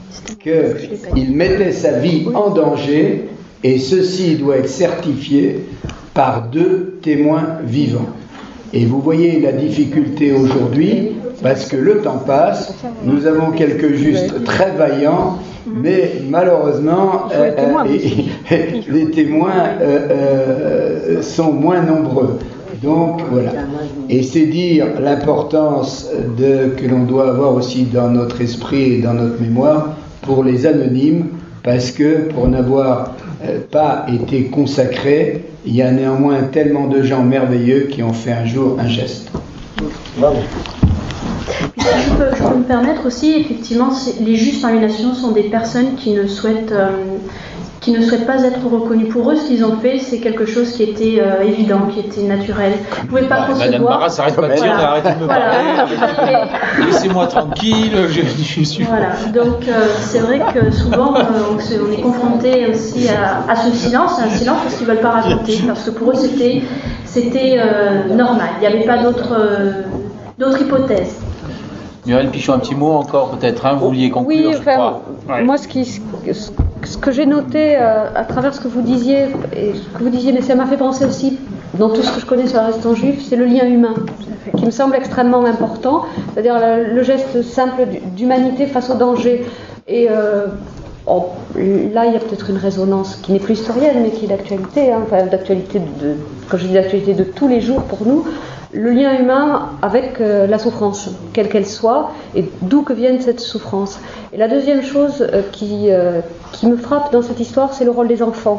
qu'il mettait sa vie en danger, et ceci doit être certifié par deux témoins vivants. Et vous voyez la difficulté aujourd'hui, parce que le temps passe, nous avons quelques justes très vaillants, mais malheureusement, euh, euh, et, et, les témoins euh, euh, sont moins nombreux. Donc voilà. Et c'est dire l'importance de, que l'on doit avoir aussi dans notre esprit et dans notre mémoire pour les anonymes, parce que pour n'avoir euh, pas été consacrés, il y a néanmoins tellement de gens merveilleux qui ont fait un jour un geste. Bravo. Puis, si je peux, je peux me permettre aussi, effectivement, les justes en aliénation sont des personnes qui ne souhaitent, euh, qui ne souhaitent pas être reconnues. Pour eux, ce qu'ils ont fait, c'est quelque chose qui était euh, évident, qui était naturel. Vous ne pouvez pas Bah, concevoir. Madame Barras, arrête pas de dire, Voilà. arrêtez de me Voilà. parler. Laissez-moi tranquille, je, je suis. Voilà, donc euh, c'est vrai que souvent euh, on, se- on est confronté aussi à, à ce silence, un silence parce qu'ils ne veulent pas raconter, parce que pour eux c'était, c'était euh, normal, il n'y avait pas d'autres euh, d'autres hypothèses. Muriel Pichon, un petit mot encore peut-être, hein, vous vouliez conclure, Oui, je enfin, crois. Ouais. moi, ce, qui, ce, ce que j'ai noté euh, à travers ce que vous disiez, et ce que vous disiez, mais ça m'a fait penser aussi, dans tout ce que je connais sur la résistance juive, c'est le lien humain, qui me semble extrêmement important, c'est-à-dire le, le geste simple d'humanité face au danger. Et euh, oh, là, il y a peut-être une résonance qui n'est plus historienne, mais qui est d'actualité, hein, enfin d'actualité, de, quand je dis d'actualité de tous les jours pour nous, le lien humain avec euh, la souffrance, quelle qu'elle soit, et d'où que vienne cette souffrance. Et la deuxième chose euh, qui, euh, qui me frappe dans cette histoire, c'est le rôle des enfants.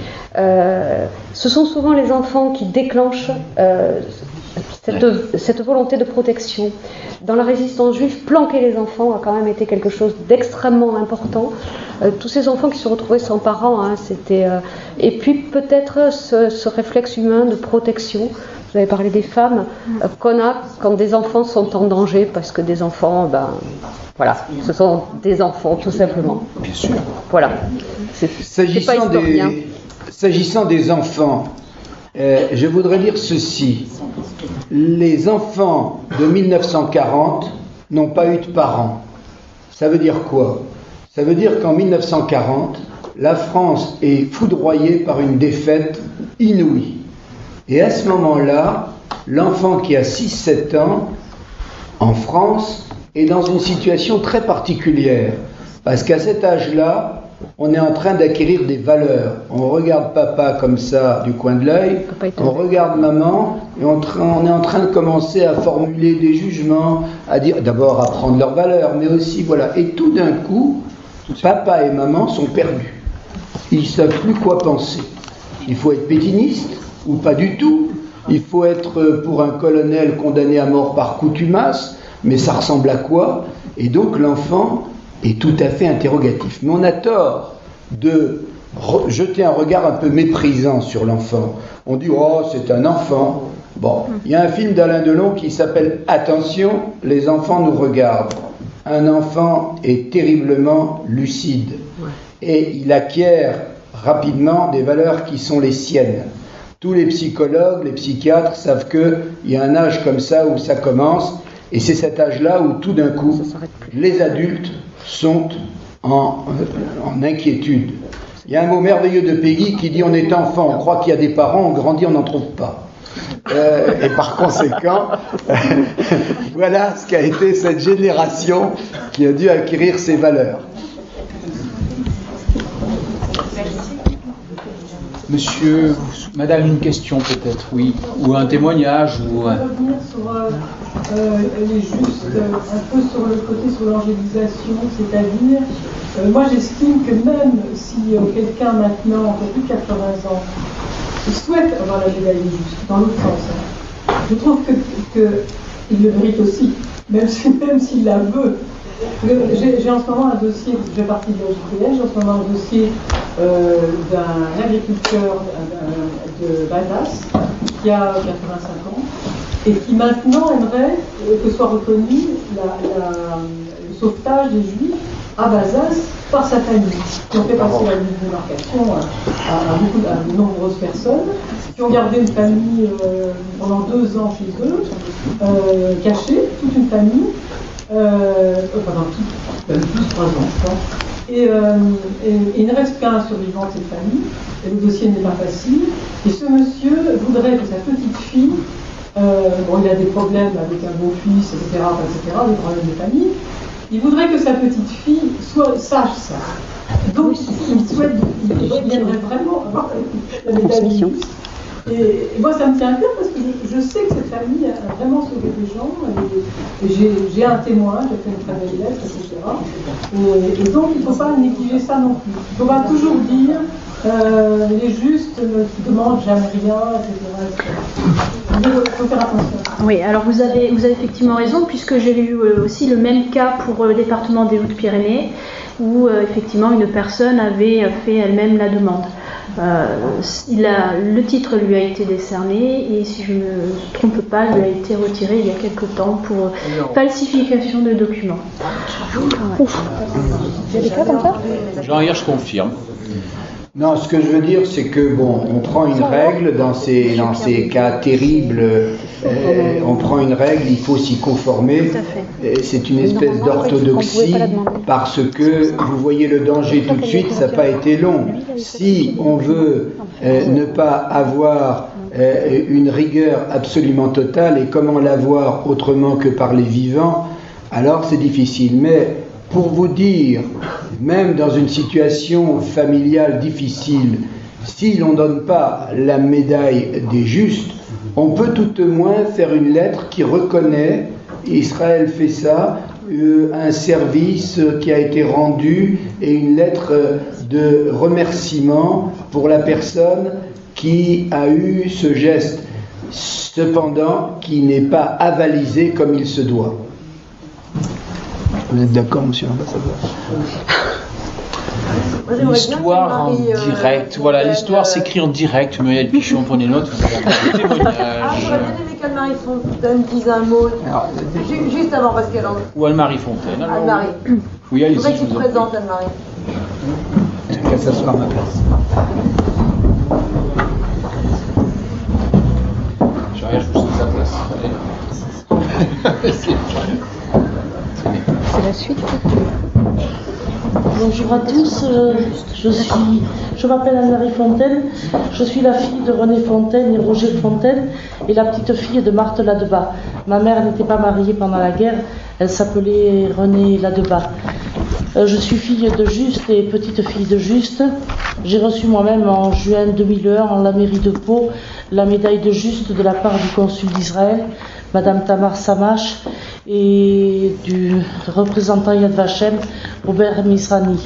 Euh, ce sont souvent les enfants qui déclenchent euh, cette, cette volonté de protection. Dans la résistance juive, planquer les enfants a quand même été quelque chose d'extrêmement important. Euh, tous ces enfants qui se retrouvaient sans parents, hein, c'était, euh, et puis peut-être ce, ce réflexe humain de protection. Vous avez parlé des femmes, euh, qu'on a quand des enfants sont en danger, parce que des enfants, ben, voilà, ce sont des enfants tout simplement. Bien sûr. Voilà. C'est, c'est pas S'agissant historien. des, s'agissant des enfants, euh, je voudrais dire ceci. Les enfants de mille neuf cent quarante n'ont pas eu de parents. Ça veut dire quoi? Ça veut dire qu'en mille neuf cent quarante, la France est foudroyée par une défaite inouïe. Et à ce moment-là, l'enfant qui a six sept ans, en France, est dans une situation très particulière. Parce qu'à cet âge-là, on est en train d'acquérir des valeurs. On regarde papa comme ça du coin de l'œil, on regarde maman, et on, tra- on est en train de commencer à formuler des jugements, à dire d'abord à prendre leurs valeurs, mais aussi voilà. Et tout d'un coup, papa et maman sont perdus. Ils ne savent plus quoi penser. Il faut être pétiniste ou pas du tout. Il faut être pour un colonel condamné à mort par contumace, mais ça ressemble à quoi? Et donc l'enfant est tout à fait interrogatif. Mais on a tort de re- jeter un regard un peu méprisant sur l'enfant. On dit « Oh, c'est un enfant ». Bon, il y a un film d'Alain Delon qui s'appelle « Attention, les enfants nous regardent ». Un enfant est terriblement lucide et il acquiert rapidement des valeurs qui sont les siennes. Tous les psychologues, les psychiatres savent qu'il y a un âge comme ça où ça commence, et c'est cet âge-là où tout d'un coup, les adultes sont en, euh, en inquiétude. Il y a un mot merveilleux de Peggy qui dit « On est enfant, on croit qu'il y a des parents, on grandit, on n'en trouve pas ». Euh, et par conséquent, voilà ce qu'a été cette génération qui a dû acquérir ces valeurs. Monsieur, madame, une question peut-être, oui, ou un témoignage, ou... Je vais revenir sur euh, euh, les justes, euh, un peu sur le côté sur l'angélisation, c'est-à-dire, euh, moi j'estime que même si euh, quelqu'un maintenant, qui a plus de quatre-vingts ans, souhaite avoir la médaille des justes, dans l'autre sens, hein, je trouve que, que il le mérite aussi, même si, même s'il la veut. J'ai, j'ai en ce moment un dossier, je fais partie de l'O J P L, j'ai en ce moment un dossier euh, d'un agriculteur d'un, de Bazas qui a quatre-vingt-cinq ans et qui maintenant aimerait que soit reconnu la, la, le sauvetage des Juifs à Bazas par sa famille, qui ont fait passer la ligne de démarcation à, à, à, beaucoup, à de nombreuses personnes, qui ont gardé une famille euh, pendant deux ans chez eux, euh, cachée, toute une famille. Euh, pendant tout, même plus trois ans, je pense. Et, euh, et, et il ne reste qu'un survivant de cette famille, et le dossier n'est pas facile. Et ce monsieur voudrait que sa petite fille, euh, bon, il a des problèmes avec un beau-fils, et cetera, et cetera, des problèmes de famille, il voudrait que sa petite fille soit, sache ça. Donc, il souhaite, il aimerait vraiment avoir la médaille. Et, et moi, ça me tient à cœur parce que je, je sais que cette famille a vraiment sauvé des gens. Et, et j'ai un témoin, j'ai fait une très belle lettre, et cetera. Et, et donc, il ne faut pas négliger ça non plus. Il ne faut pas toujours dire euh, les justes ne demandent jamais rien, et cetera et cetera. Il faut faire attention. Oui, alors vous avez, vous avez effectivement raison, puisque j'ai eu aussi le même cas pour le département des Hautes-Pyrénées, où euh, effectivement une personne avait fait elle-même la demande. Euh, il a, le titre lui a été décerné et si je ne me trompe pas, lui a été retiré il y a quelque temps pour falsification de documents. Ouf. Il y a des cas comme ça? Jean Hirsch confirme. Non, ce que je veux dire, c'est que bon, on prend une règle dans ces, dans ces cas terribles, euh, on prend une règle, il faut s'y conformer. C'est une espèce d'orthodoxie parce que vous voyez le danger tout de suite, ça n'a pas été long. Si on veut euh, ne pas avoir euh, une rigueur absolument totale, et comment l'avoir autrement que par les vivants, alors c'est difficile. Mais pour vous dire, même dans une situation familiale difficile, si l'on ne donne pas la médaille des justes, on peut tout au moins faire une lettre qui reconnaît, Israël fait ça, euh, un service qui a été rendu et une lettre de remerciement pour la personne qui a eu ce geste, cependant qui n'est pas avalisé comme il se doit. Vous êtes d'accord, monsieur l'ambassadeur? L'histoire en direct, voilà, l'histoire s'écrit en direct. Muriel Pichon, prenez note. Vous avez un témoignage. Ah, j'aurais bien aimé qu'Anne-Marie Fontaine dise un mot. Alors, juste avant, parce qu'elle en... Ou Anne-Marie Fontaine. Alors... Anne-Marie. Oui, allez-y. Je voudrais que tu te présentes, Anne-Marie. Qu'elle s'assoie à ma place. Je regarde, je vous cède sa place. Allez. C'est la suite. Bonjour à tous, euh, je suis, je m'appelle Anne-Marie Fontaine, je suis la fille de René Fontaine et Roger Fontaine et la petite fille de Marthe Ladeba. Ma mère n'était pas mariée pendant la guerre, elle s'appelait Renée Ladeba. Euh, je suis fille de Juste et petite fille de Juste. J'ai reçu moi-même en juin deux mille un en la mairie de Pau la médaille de Juste de la part du consul d'Israël, Madame Tamar Samash, et du représentant Yad Vashem, Robert Misrani.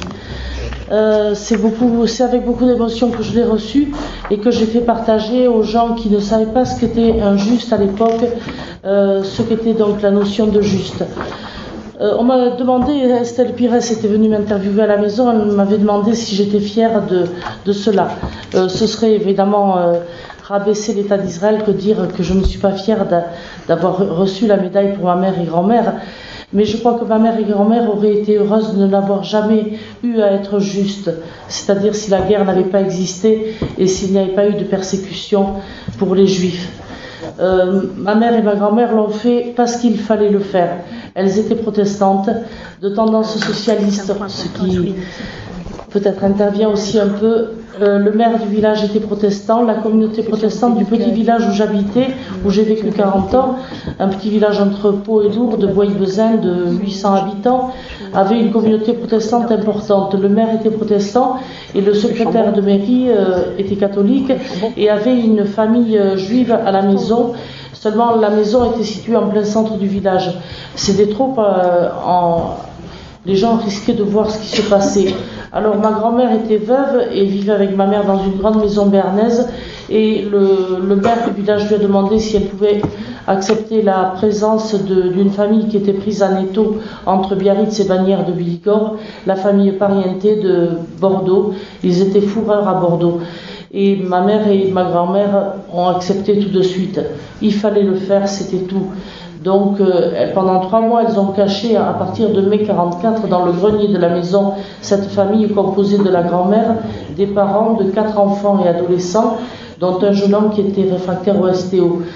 Euh, c'est beaucoup, c'est avec beaucoup d'émotion que je l'ai reçu et que j'ai fait partager aux gens qui ne savaient pas ce qu'était un juste à l'époque, euh, ce qu'était donc la notion de juste. Euh, on m'a demandé, Estelle Pires était venue m'interviewer à la maison, elle m'avait demandé si j'étais fière de, de cela. Euh, ce serait évidemment euh, rabaisser l'État d'Israël que dire que je ne suis pas fière d'avoir reçu la médaille pour ma mère et grand-mère. Mais je crois que ma mère et grand-mère auraient été heureuses de n'avoir jamais eu à être juste, c'est-à-dire si la guerre n'avait pas existé et s'il n'y avait pas eu de persécution pour les Juifs. Euh, ma mère et ma grand-mère l'ont fait parce qu'il fallait le faire. Elles étaient protestantes, de tendance socialiste, ce qui peut-être intervient aussi un peu. Euh, le maire du village était protestant, la communauté protestante du petit village où j'habitais, où j'ai vécu quarante ans, un petit village entre Pau et Lourdes, Bois-Bezin de huit cents habitants, avait une communauté protestante importante. Le maire était protestant et le secrétaire de mairie euh, était catholique et avait une famille euh, juive à la maison. Seulement la maison était située en plein centre du village. C'était trop euh, en... Les gens risquaient de voir ce qui se passait. Alors ma grand-mère était veuve et vivait avec ma mère dans une grande maison béarnaise et le, le maire du village lui a demandé si elle pouvait accepter la présence d'une famille qui était prise en étau entre Biarritz et Bagnères de Billigor, la famille Parienté de Bordeaux. Ils étaient fourreurs à Bordeaux. Et ma mère et ma grand-mère ont accepté tout de suite. Il fallait le faire, c'était tout. Donc euh, pendant trois mois, elles ont caché à partir de mai quarante-quatre dans le grenier de la maison cette famille composée de la grand-mère, des parents, de quatre enfants et adolescents, dont un jeune homme qui était réfractaire au S T O.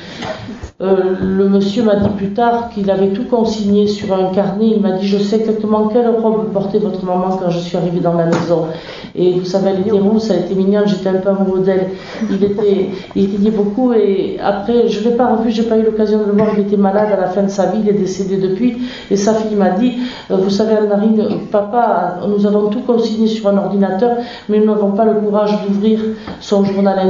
Euh, le monsieur m'a dit plus tard qu'il avait tout consigné sur un carnet. Il m'a dit: je sais exactement quelle robe portait votre maman quand je suis arrivée dans la maison. Et vous savez, elle était rousse, elle était mignonne, j'étais un peu amoureux d'elle. Il était, il étudiait beaucoup et après, je ne l'ai pas revu, j'ai pas eu l'occasion de le voir. Il était malade à la fin de sa vie, il est décédé depuis. Et sa fille m'a dit: vous savez, Anne-Marie, papa, nous avons tout consigné sur un ordinateur, mais nous n'avons pas le courage d'ouvrir son journal intime. On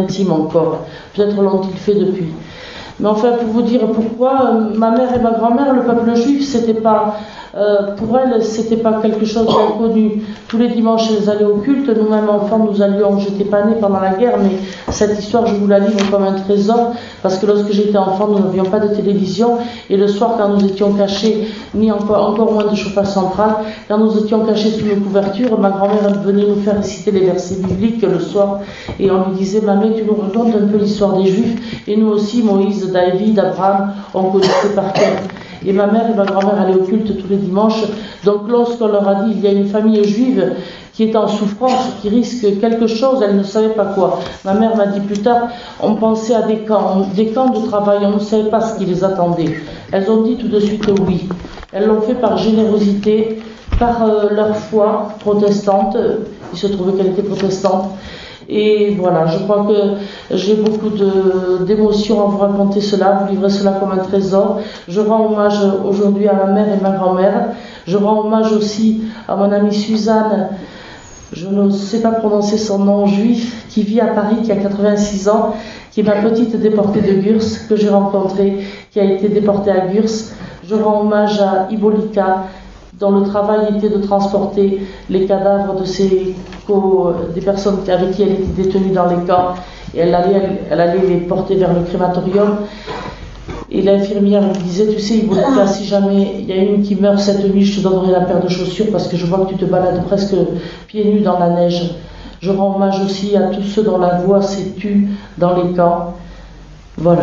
encore. Peut-être l'ont-ils fait depuis. Mais enfin, pour vous dire pourquoi, euh, ma mère et ma grand-mère, le peuple juif, c'était pas, euh, pour elles, c'était pas quelque chose d'inconnu. Tous les dimanches, elles allaient au culte. Nous-mêmes, enfants, nous allions. J'étais pas née pendant la guerre, mais cette histoire, je vous la livre comme un trésor, parce que lorsque j'étais enfant, nous n'avions pas de télévision, et le soir, quand nous étions cachés, ni encore, encore moins de chauffage central, quand nous étions cachés sous nos couvertures, ma grand-mère venait nous faire réciter les versets bibliques le soir, et on lui disait, mamie, tu nous racontes un peu l'histoire des Juifs, et nous aussi, Moïse, David, Abraham, on connaissait par cœur. Et ma mère et ma grand-mère allaient au culte tous les dimanches. Donc lorsqu'on leur a dit il y a une famille juive qui est en souffrance, qui risque quelque chose, elles ne savaient pas quoi. Ma mère m'a dit plus tard, on pensait à des camps, des camps de travail, on ne savait pas ce qui les attendait. Elles ont dit tout de suite oui. Elles l'ont fait par générosité, par euh, leur foi protestante. Il se trouvait qu'elle était protestante. Et voilà, je crois que j'ai beaucoup de, d'émotions à vous raconter cela, vous livrer cela comme un trésor. Je rends hommage aujourd'hui à ma mère et ma grand-mère. Je rends hommage aussi à mon amie Suzanne, je ne sais pas prononcer son nom juif, qui vit à Paris, qui a quatre-vingt-six ans, qui est ma petite déportée de Gurs, que j'ai rencontrée, qui a été déportée à Gurs. Je rends hommage à Ibolika, dont le travail était de transporter les cadavres de ces co, des personnes avec qui elle était détenue dans les camps, et elle allait, elle allait les porter vers le crématorium. Et l'infirmière lui disait, tu sais, Ibolika, si jamais il y a une qui meurt cette nuit, je te donnerai la paire de chaussures parce que je vois que tu te balades presque pieds nus dans la neige. Je rends hommage aussi à tous ceux dont la voix s'est tue dans les camps. Voilà.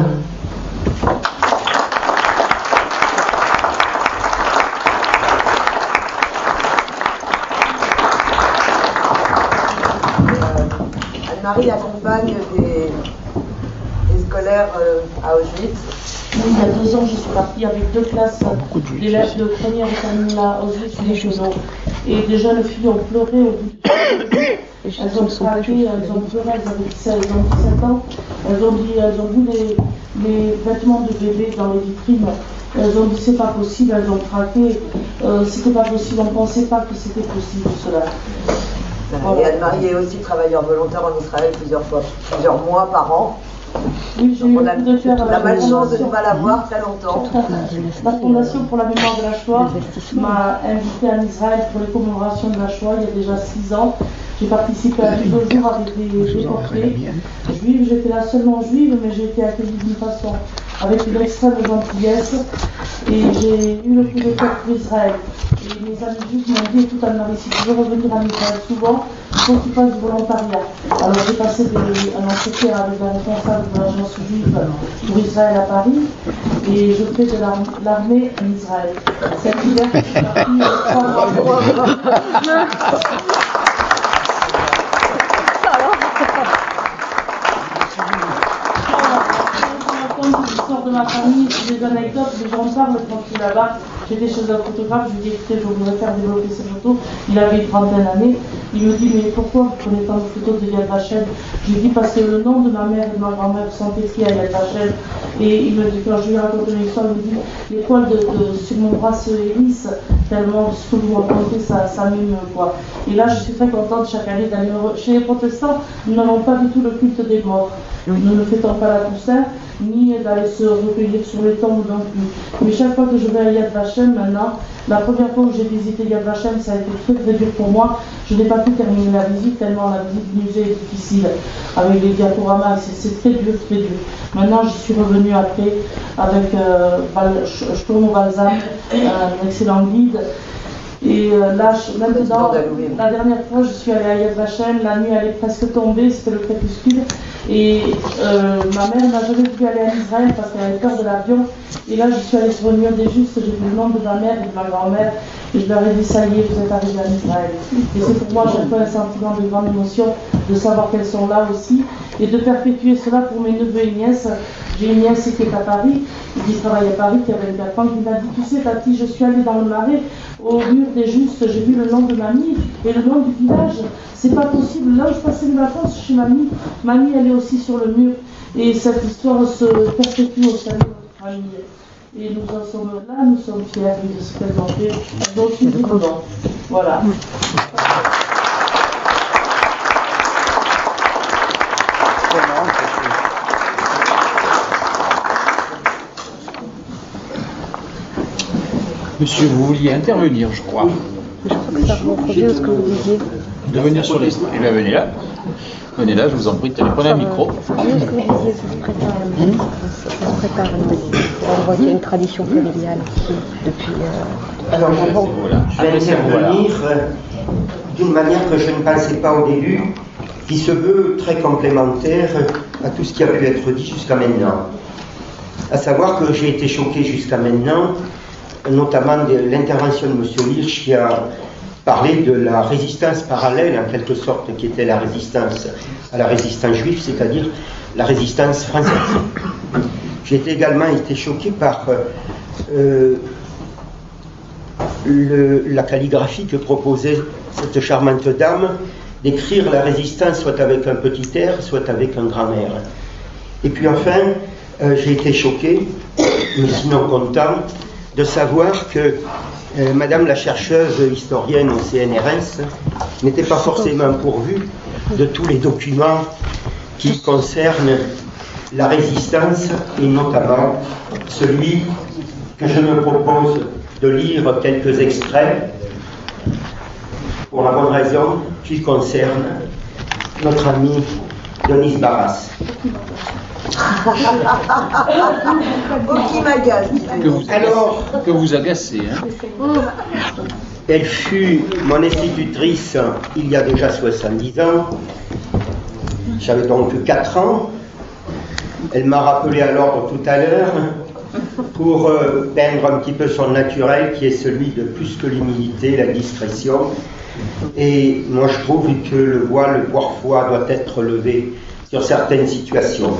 Anne-Marie accompagne des, des scolaires euh, à Auschwitz. Oui, il y a deux ans, je suis partie avec deux classes d'élèves de première et terminale à Auschwitz les Cheneaux. Et des jeunes filles ont pleuré au bout du temps. Elles ont craqué, elles ont pleuré, elles avaient dix-sept ans. Elles ont dit, elles ont vu les, les vêtements de bébé dans les vitrines. Elles ont dit c'est pas possible, elles ont craqué. Euh, c'était pas possible, on ne pensait pas que c'était possible cela. Et Anne-Marie est aussi travailleur volontaire en Israël plusieurs fois, plusieurs mois par an. Oui, j'ai eu on a de faire la malchance de ne pas la voir très longtemps. La Fondation pour la mémoire de la Shoah m'a invité en Israël pour les commémorations de la Shoah il y a déjà six ans. J'ai participé à deux jours avec des déportés juifs. J'étais là seulement juive, mais j'ai été accueillie d'une façon avec une extrême gentillesse. Et j'ai eu le coup de cœur pour Israël. Et mes amis juifs m'ont dit, écoute Anne-Marie, si tu veux revenir en Israël souvent, il faut que tu fasses du volontariat. Alors j'ai passé des, un entretien avec la responsable de l'agence juive pour Israël à Paris, et je fais de l'armée en Israël. Cet hiver, je suis partie trois mois. L'histoire de ma famille, des anecdotes, des gens parlent quand je suis là-bas. J'étais chez un photographe, je lui ai dit écoutez, je voudrais faire développer ces photos. Il avait une trentaine d'années. Il me dit mais pourquoi vous prenez tant de photos de Yad Vashem? Je lui ai dit parce que le nom de ma mère et de ma grand-mère sont écrits à Yad Vashem. Et il me dit, quand je lui ai raconté l'histoire, il me dit les poils de, de, sur mon bras se hérissent tellement ce que vous racontez, ça, ça m'émeut quoi. Et là, je suis très contente chaque année d'aller chez les protestants. Nous n'avons pas du tout le culte des morts. Nous ne fêtons pas la Toussaint, ni d'aller se recueillir sur les tombes non plus. Mais chaque fois que je vais à Yad Vashem maintenant, la première fois que j'ai visité Yad Vashem, ça a été très très dur pour moi. Je n'ai pas pu terminer la visite tellement la visite du musée est difficile avec les diaporamas, c'est très dur, très dur. Maintenant, j'y suis revenue après avec euh, Shlomo Balzam, un excellent guide. Et euh, là, je, maintenant, la dernière fois, je suis allée à Yad Vashem, la nuit elle est presque tombée, c'était le crépuscule. Et euh, ma mère n'a jamais pu aller en Israël parce qu'elle avait peur de l'avion. Et là, je suis allée sur le mur des Justes, j'ai vu le nom de ma mère et de ma grand-mère. Et je leur ai dit, ça y est, vous êtes arrivés en Israël. Et c'est pour moi, j'ai un sentiment de grande émotion de savoir qu'elles sont là aussi. Et de perpétuer cela pour mes neveux et nièces. J'ai une nièce qui est à Paris, qui travaille à Paris, qui a vingt-quatre ans, qui m'a dit, tu sais, Tati, je suis allée dans le Marais, au mur des Justes, j'ai vu le nom de mamie et le nom du village. C'est pas possible. Là où je passais mes vacances chez mamie, mamie, elle est aussi sur le mur. Et cette histoire se perpétue au sein de notre famille. Et nous en sommes là, nous sommes fiers de ce qu'elles ont fait. Elles ont suivi le nom. Voilà. C'est marrant, Monsieur, vous vouliez intervenir, je crois. Je crois que ça revient à ce que vous disiez. De venir sur les... Eh bien, venez là. Venez là, je vous en prie, prenez un micro. C'est revient à ce que vous disiez, ça se prépare. Mmh. Ça, ça se prépare. On voit qu'il y a une tradition familiale qui, depuis... Euh, Alors, je, voilà. je vais intervenir euh, d'une manière que je ne pensais pas au début, qui se veut très complémentaire à tout ce qui a pu être dit jusqu'à maintenant. À savoir que j'ai été choqué jusqu'à maintenant, notamment de l'intervention de M. Hirsch qui a parlé de la résistance parallèle, en quelque sorte, qui était la résistance à la résistance juive, c'est-à-dire la résistance française. J'ai également été choqué par euh, le, la calligraphie que proposait cette charmante dame, d'écrire la résistance soit avec un petit R, soit avec un grand R. Et puis enfin, euh, j'ai été choqué, mais sinon content, de savoir que euh, Madame la chercheuse historienne au C N R S n'était pas forcément pourvue de tous les documents qui concernent la résistance, et notamment celui que je me propose de lire quelques extraits, pour la bonne raison qu'il concerne notre ami Denis Barras. Que vous, Alors, que vous agacez. Hein. Elle fut mon institutrice il y a déjà soixante-dix ans. J'avais donc quatre ans. Elle m'a rappelé à l'ordre tout à l'heure pour euh, peindre un petit peu son naturel, qui est celui de plus que l'humilité, la discrétion. Et moi je trouve que le voile parfois doit être levé sur certaines situations.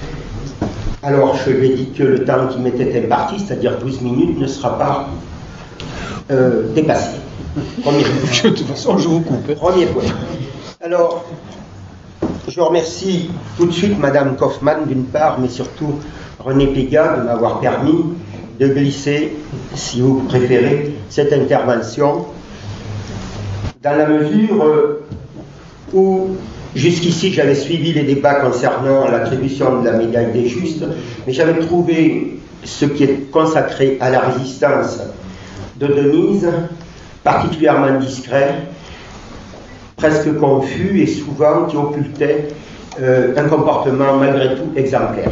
Alors je lui ai dit que le temps qui m'était imparti, c'est-à-dire douze minutes, ne sera pas euh, dépassé. Premier point. De toute façon, je vous coupe. Premier point. Alors, je remercie tout de suite Madame Kaufmann d'une part, mais surtout René Péga de m'avoir permis de glisser, si vous préférez, cette intervention, dans la mesure où jusqu'ici j'avais suivi les débats concernant l'attribution de la médaille des Justes, mais j'avais trouvé ce qui est consacré à la résistance de Denise particulièrement discret, presque confus et souvent qui occultait euh, un comportement malgré tout exemplaire.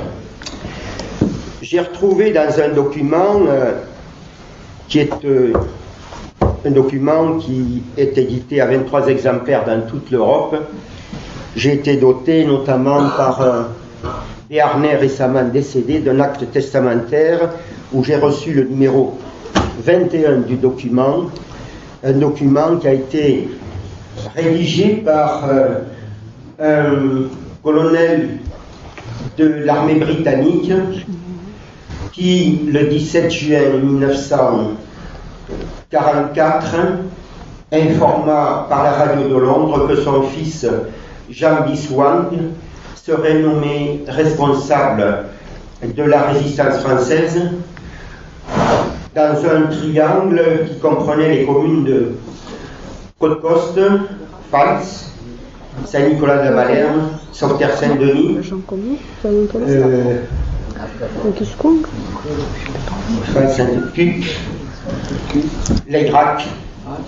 J'ai retrouvé dans un document euh, qui est euh, un document qui est édité à vingt-trois exemplaires dans toute l'Europe. J'ai été doté notamment par un Béarnais récemment décédé d'un acte testamentaire où j'ai reçu le numéro vingt et un du document, un document qui a été rédigé par euh, un colonel de l'armée britannique qui, le dix-sept juin mille neuf cent quarante-quatre, informa par la radio de Londres que son fils Jean Biswang serait nommé responsable de la résistance française dans un triangle qui comprenait les communes de Côte-Coste, Pfalz, Saint-Nicolas-de-la-Malherbe, Sauveterre-Saint-Denis, euh, Pfalz-Saint-Denis, l'Aigrac,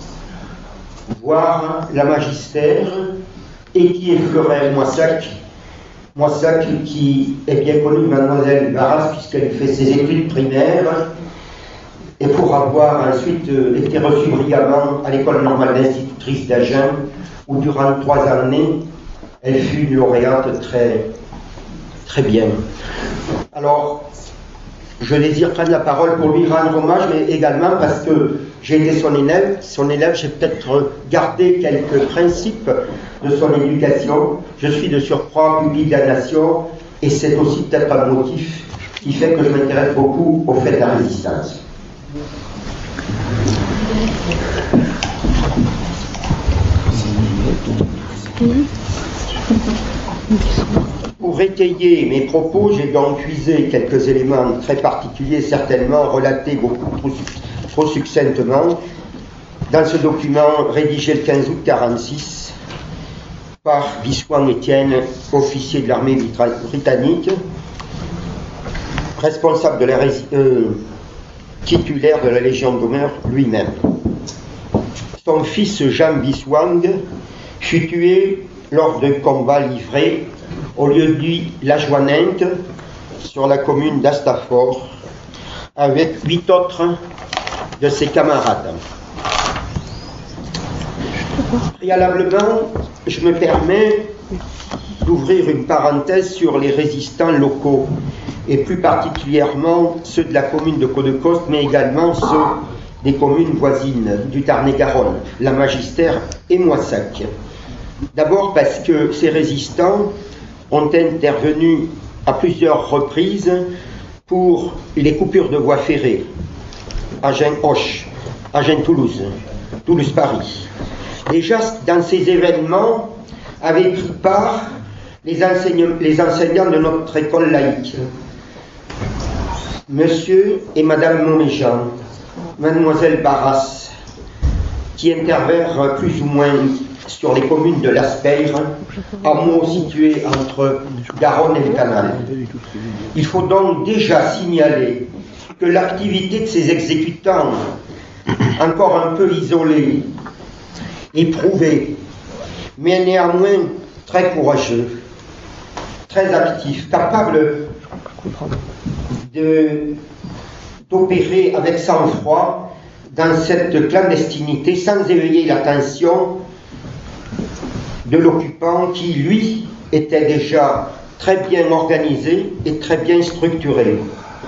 voire la Magistère, et qui effleurait Moissac, Moissac qui est bien connu de Mademoiselle Barras puisqu'elle fait ses études primaires, et pour avoir ensuite euh, été reçue brillamment à l'école normale d'institutrice d'Agen, où durant trois années, elle fut une lauréate très, très bien. Alors, je désire prendre la parole pour lui rendre hommage, mais également parce que j'ai été son élève, son élève, j'ai peut-être gardé quelques principes de son éducation. Je suis de surcroît pupille de la nation, et c'est aussi peut-être un motif qui fait que je m'intéresse beaucoup au fait de la résistance. Pour étayer mes propos, j'ai donc puisé quelques éléments très particuliers, certainement relatés beaucoup trop, trop succinctement, dans ce document rédigé le quinze août mille neuf cent quarante-six par Biswang Étienne, officier de l'armée britannique, responsable de la, euh, titulaire de la Légion d'honneur lui-même. Son fils Jean Biswang fut tué lors d'un combat livré au lieu de la Joanninte sur la commune d'Astafort avec huit autres de ses camarades. Préalablement, je me permets d'ouvrir une parenthèse sur les résistants locaux, et plus particulièrement ceux de la commune de Codecoste, mais également ceux des communes voisines du Tarn-et-Garonne, la Magistère et Moissac. D'abord parce que ces résistants ont intervenu à plusieurs reprises pour les coupures de voies ferrées, Agen-Hoche, Agen-Toulouse, Toulouse-Paris. Déjà, dans ces événements, avaient pris part les, les enseignants de notre école laïque, Monsieur et Madame Montméjean, Mademoiselle Barras, qui intervinrent plus ou moins sur les communes de l'Aspeire, hameau situé entre Garonne et le Canal. Il faut donc déjà signaler que l'activité de ces exécutants, encore un peu isolés, éprouvés, mais néanmoins très courageux, très actifs, capables de, d'opérer avec sang-froid dans cette clandestinité sans éveiller l'attention de l'occupant qui, lui, était déjà très bien organisé et très bien structuré.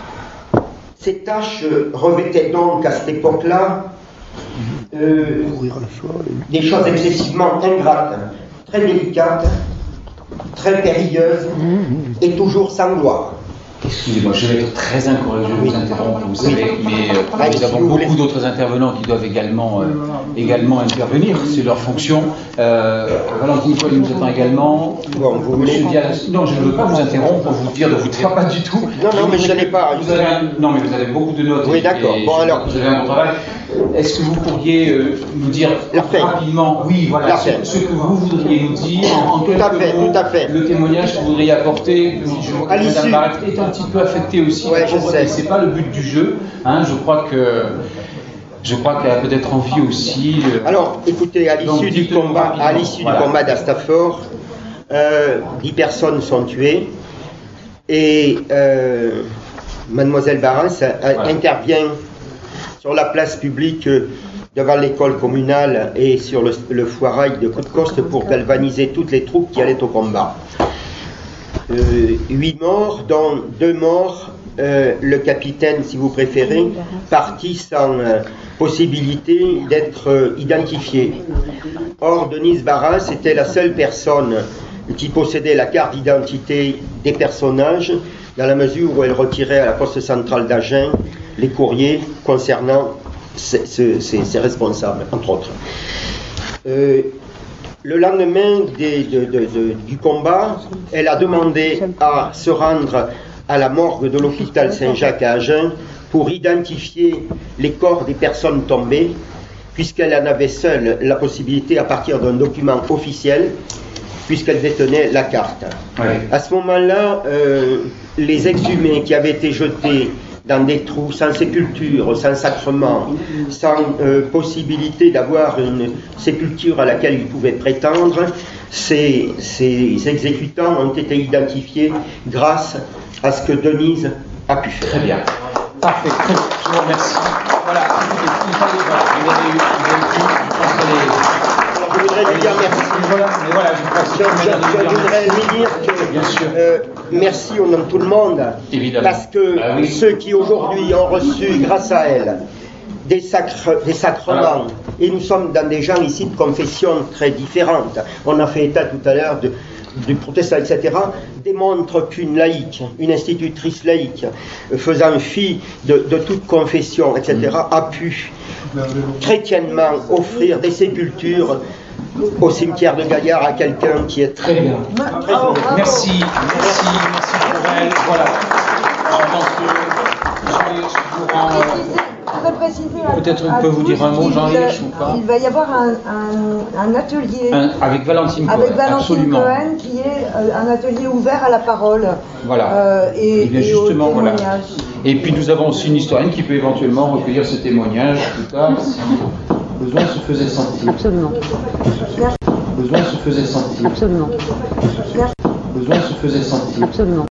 Ces tâches revêtaient donc à cette époque-là euh, des choses excessivement ingrates, très délicates, très périlleuses et toujours sans gloire. Excusez-moi, je vais être très incorrect, je vais vous interrompre, vous savez, oui. mais euh, ah, nous avons beaucoup d'autres intervenants qui doivent également, euh, également intervenir, c'est leur fonction. Euh, Valentine Foy nous attend également. Bon, vous voulez... Diaz... Non, je ne veux pas vous interrompre pour vous dire de vous taire, pas du tout. Non, non, mais je n'allais pas. Vous avez un... Non, mais vous avez beaucoup de notes. Oui, d'accord. Bon, alors. Vous avez un bon travail. Est-ce que vous pourriez euh, nous dire rapidement, oui, voilà, ce, ce que vous voudriez nous dire, en quelques tout à fait, mots, tout à fait. le témoignage que vous voudriez apporter, je vois que Madame Barrette est un petit peu affectée aussi, ouais, je sais. C'est pas le but du jeu, hein, je crois que je crois qu'elle a peut-être envie aussi. Euh... Alors, écoutez, à l'issue du combat, à l'issue voilà. du combat d'Astafort, euh, dix personnes sont tuées et euh, Mademoiselle Barras voilà. intervient sur la place publique devant l'école communale et sur le, le foirail de Codecoste pour galvaniser toutes les troupes qui allaient au combat. Euh, huit morts, dont deux morts, euh, le capitaine, si vous préférez, parti sans euh, possibilité d'être euh, identifié. Or, Denise Barras était la seule personne qui possédait la carte d'identité des personnages, dans la mesure où elle retirait à la poste centrale d'Agen les courriers concernant ces, ces, ces responsables, entre autres. Euh, le lendemain des, de, de, de, du combat, elle a demandé à se rendre à la morgue de l'hôpital Saint-Jacques à Agen pour identifier les corps des personnes tombées, puisqu'elle en avait seule la possibilité à partir d'un document officiel, puisqu'elle détenait la carte. Ouais. À ce moment-là, euh, les exhumés qui avaient été jetés dans des trous, sans sépulture, sans sacrement, sans euh, possibilité d'avoir une sépulture à laquelle ils pouvaient prétendre, ces, ces exécutants ont été identifiés grâce à ce que Denise a pu faire. Très bien. Parfait, très bien. Je vous remercie. Voilà, il fallait, voilà, vous avez eu, vous avez eu, je pense que les... Je voudrais lui dire merci. Voilà, mais voilà, je, je, je, je voudrais lui dire que bien sûr. Euh, merci au nom de tout le monde. Évidemment. Parce que ah, oui. ceux qui aujourd'hui ont reçu, grâce à elle, des, sacres, des sacrements, ah. et nous sommes dans des gens ici de confessions très différentes, on a fait état tout à l'heure de, du protestant, et cetera, démontrent qu'une laïque, une institutrice laïque, faisant fi de, de toute confession, et cetera, mm. a pu chrétiennement offrir des sépultures au cimetière de Gaillard à quelqu'un qui est très bien. Très oh, merci, merci, merci pour elle. Voilà. Je pense que je, je vous rends. préciser à- Peut-être on à peut vous tous dire un mot, qu'il, Jean-Hirsch, euh, ou pas? Il va y avoir un, un- un atelier Un- avec Valentine Cohen, avec Valentine absolument. Cohen, qui est euh, un atelier ouvert à la parole. Voilà. euh, et, Eh bien, et au justement, voilà. témoignage. Et puis nous avons aussi une historienne qui peut éventuellement recueillir ce témoignage plus tard si besoin se faisait sentir. Absolument. Besoin se faisait sentir. Absolument. Besoin se faisait sentir. Absolument.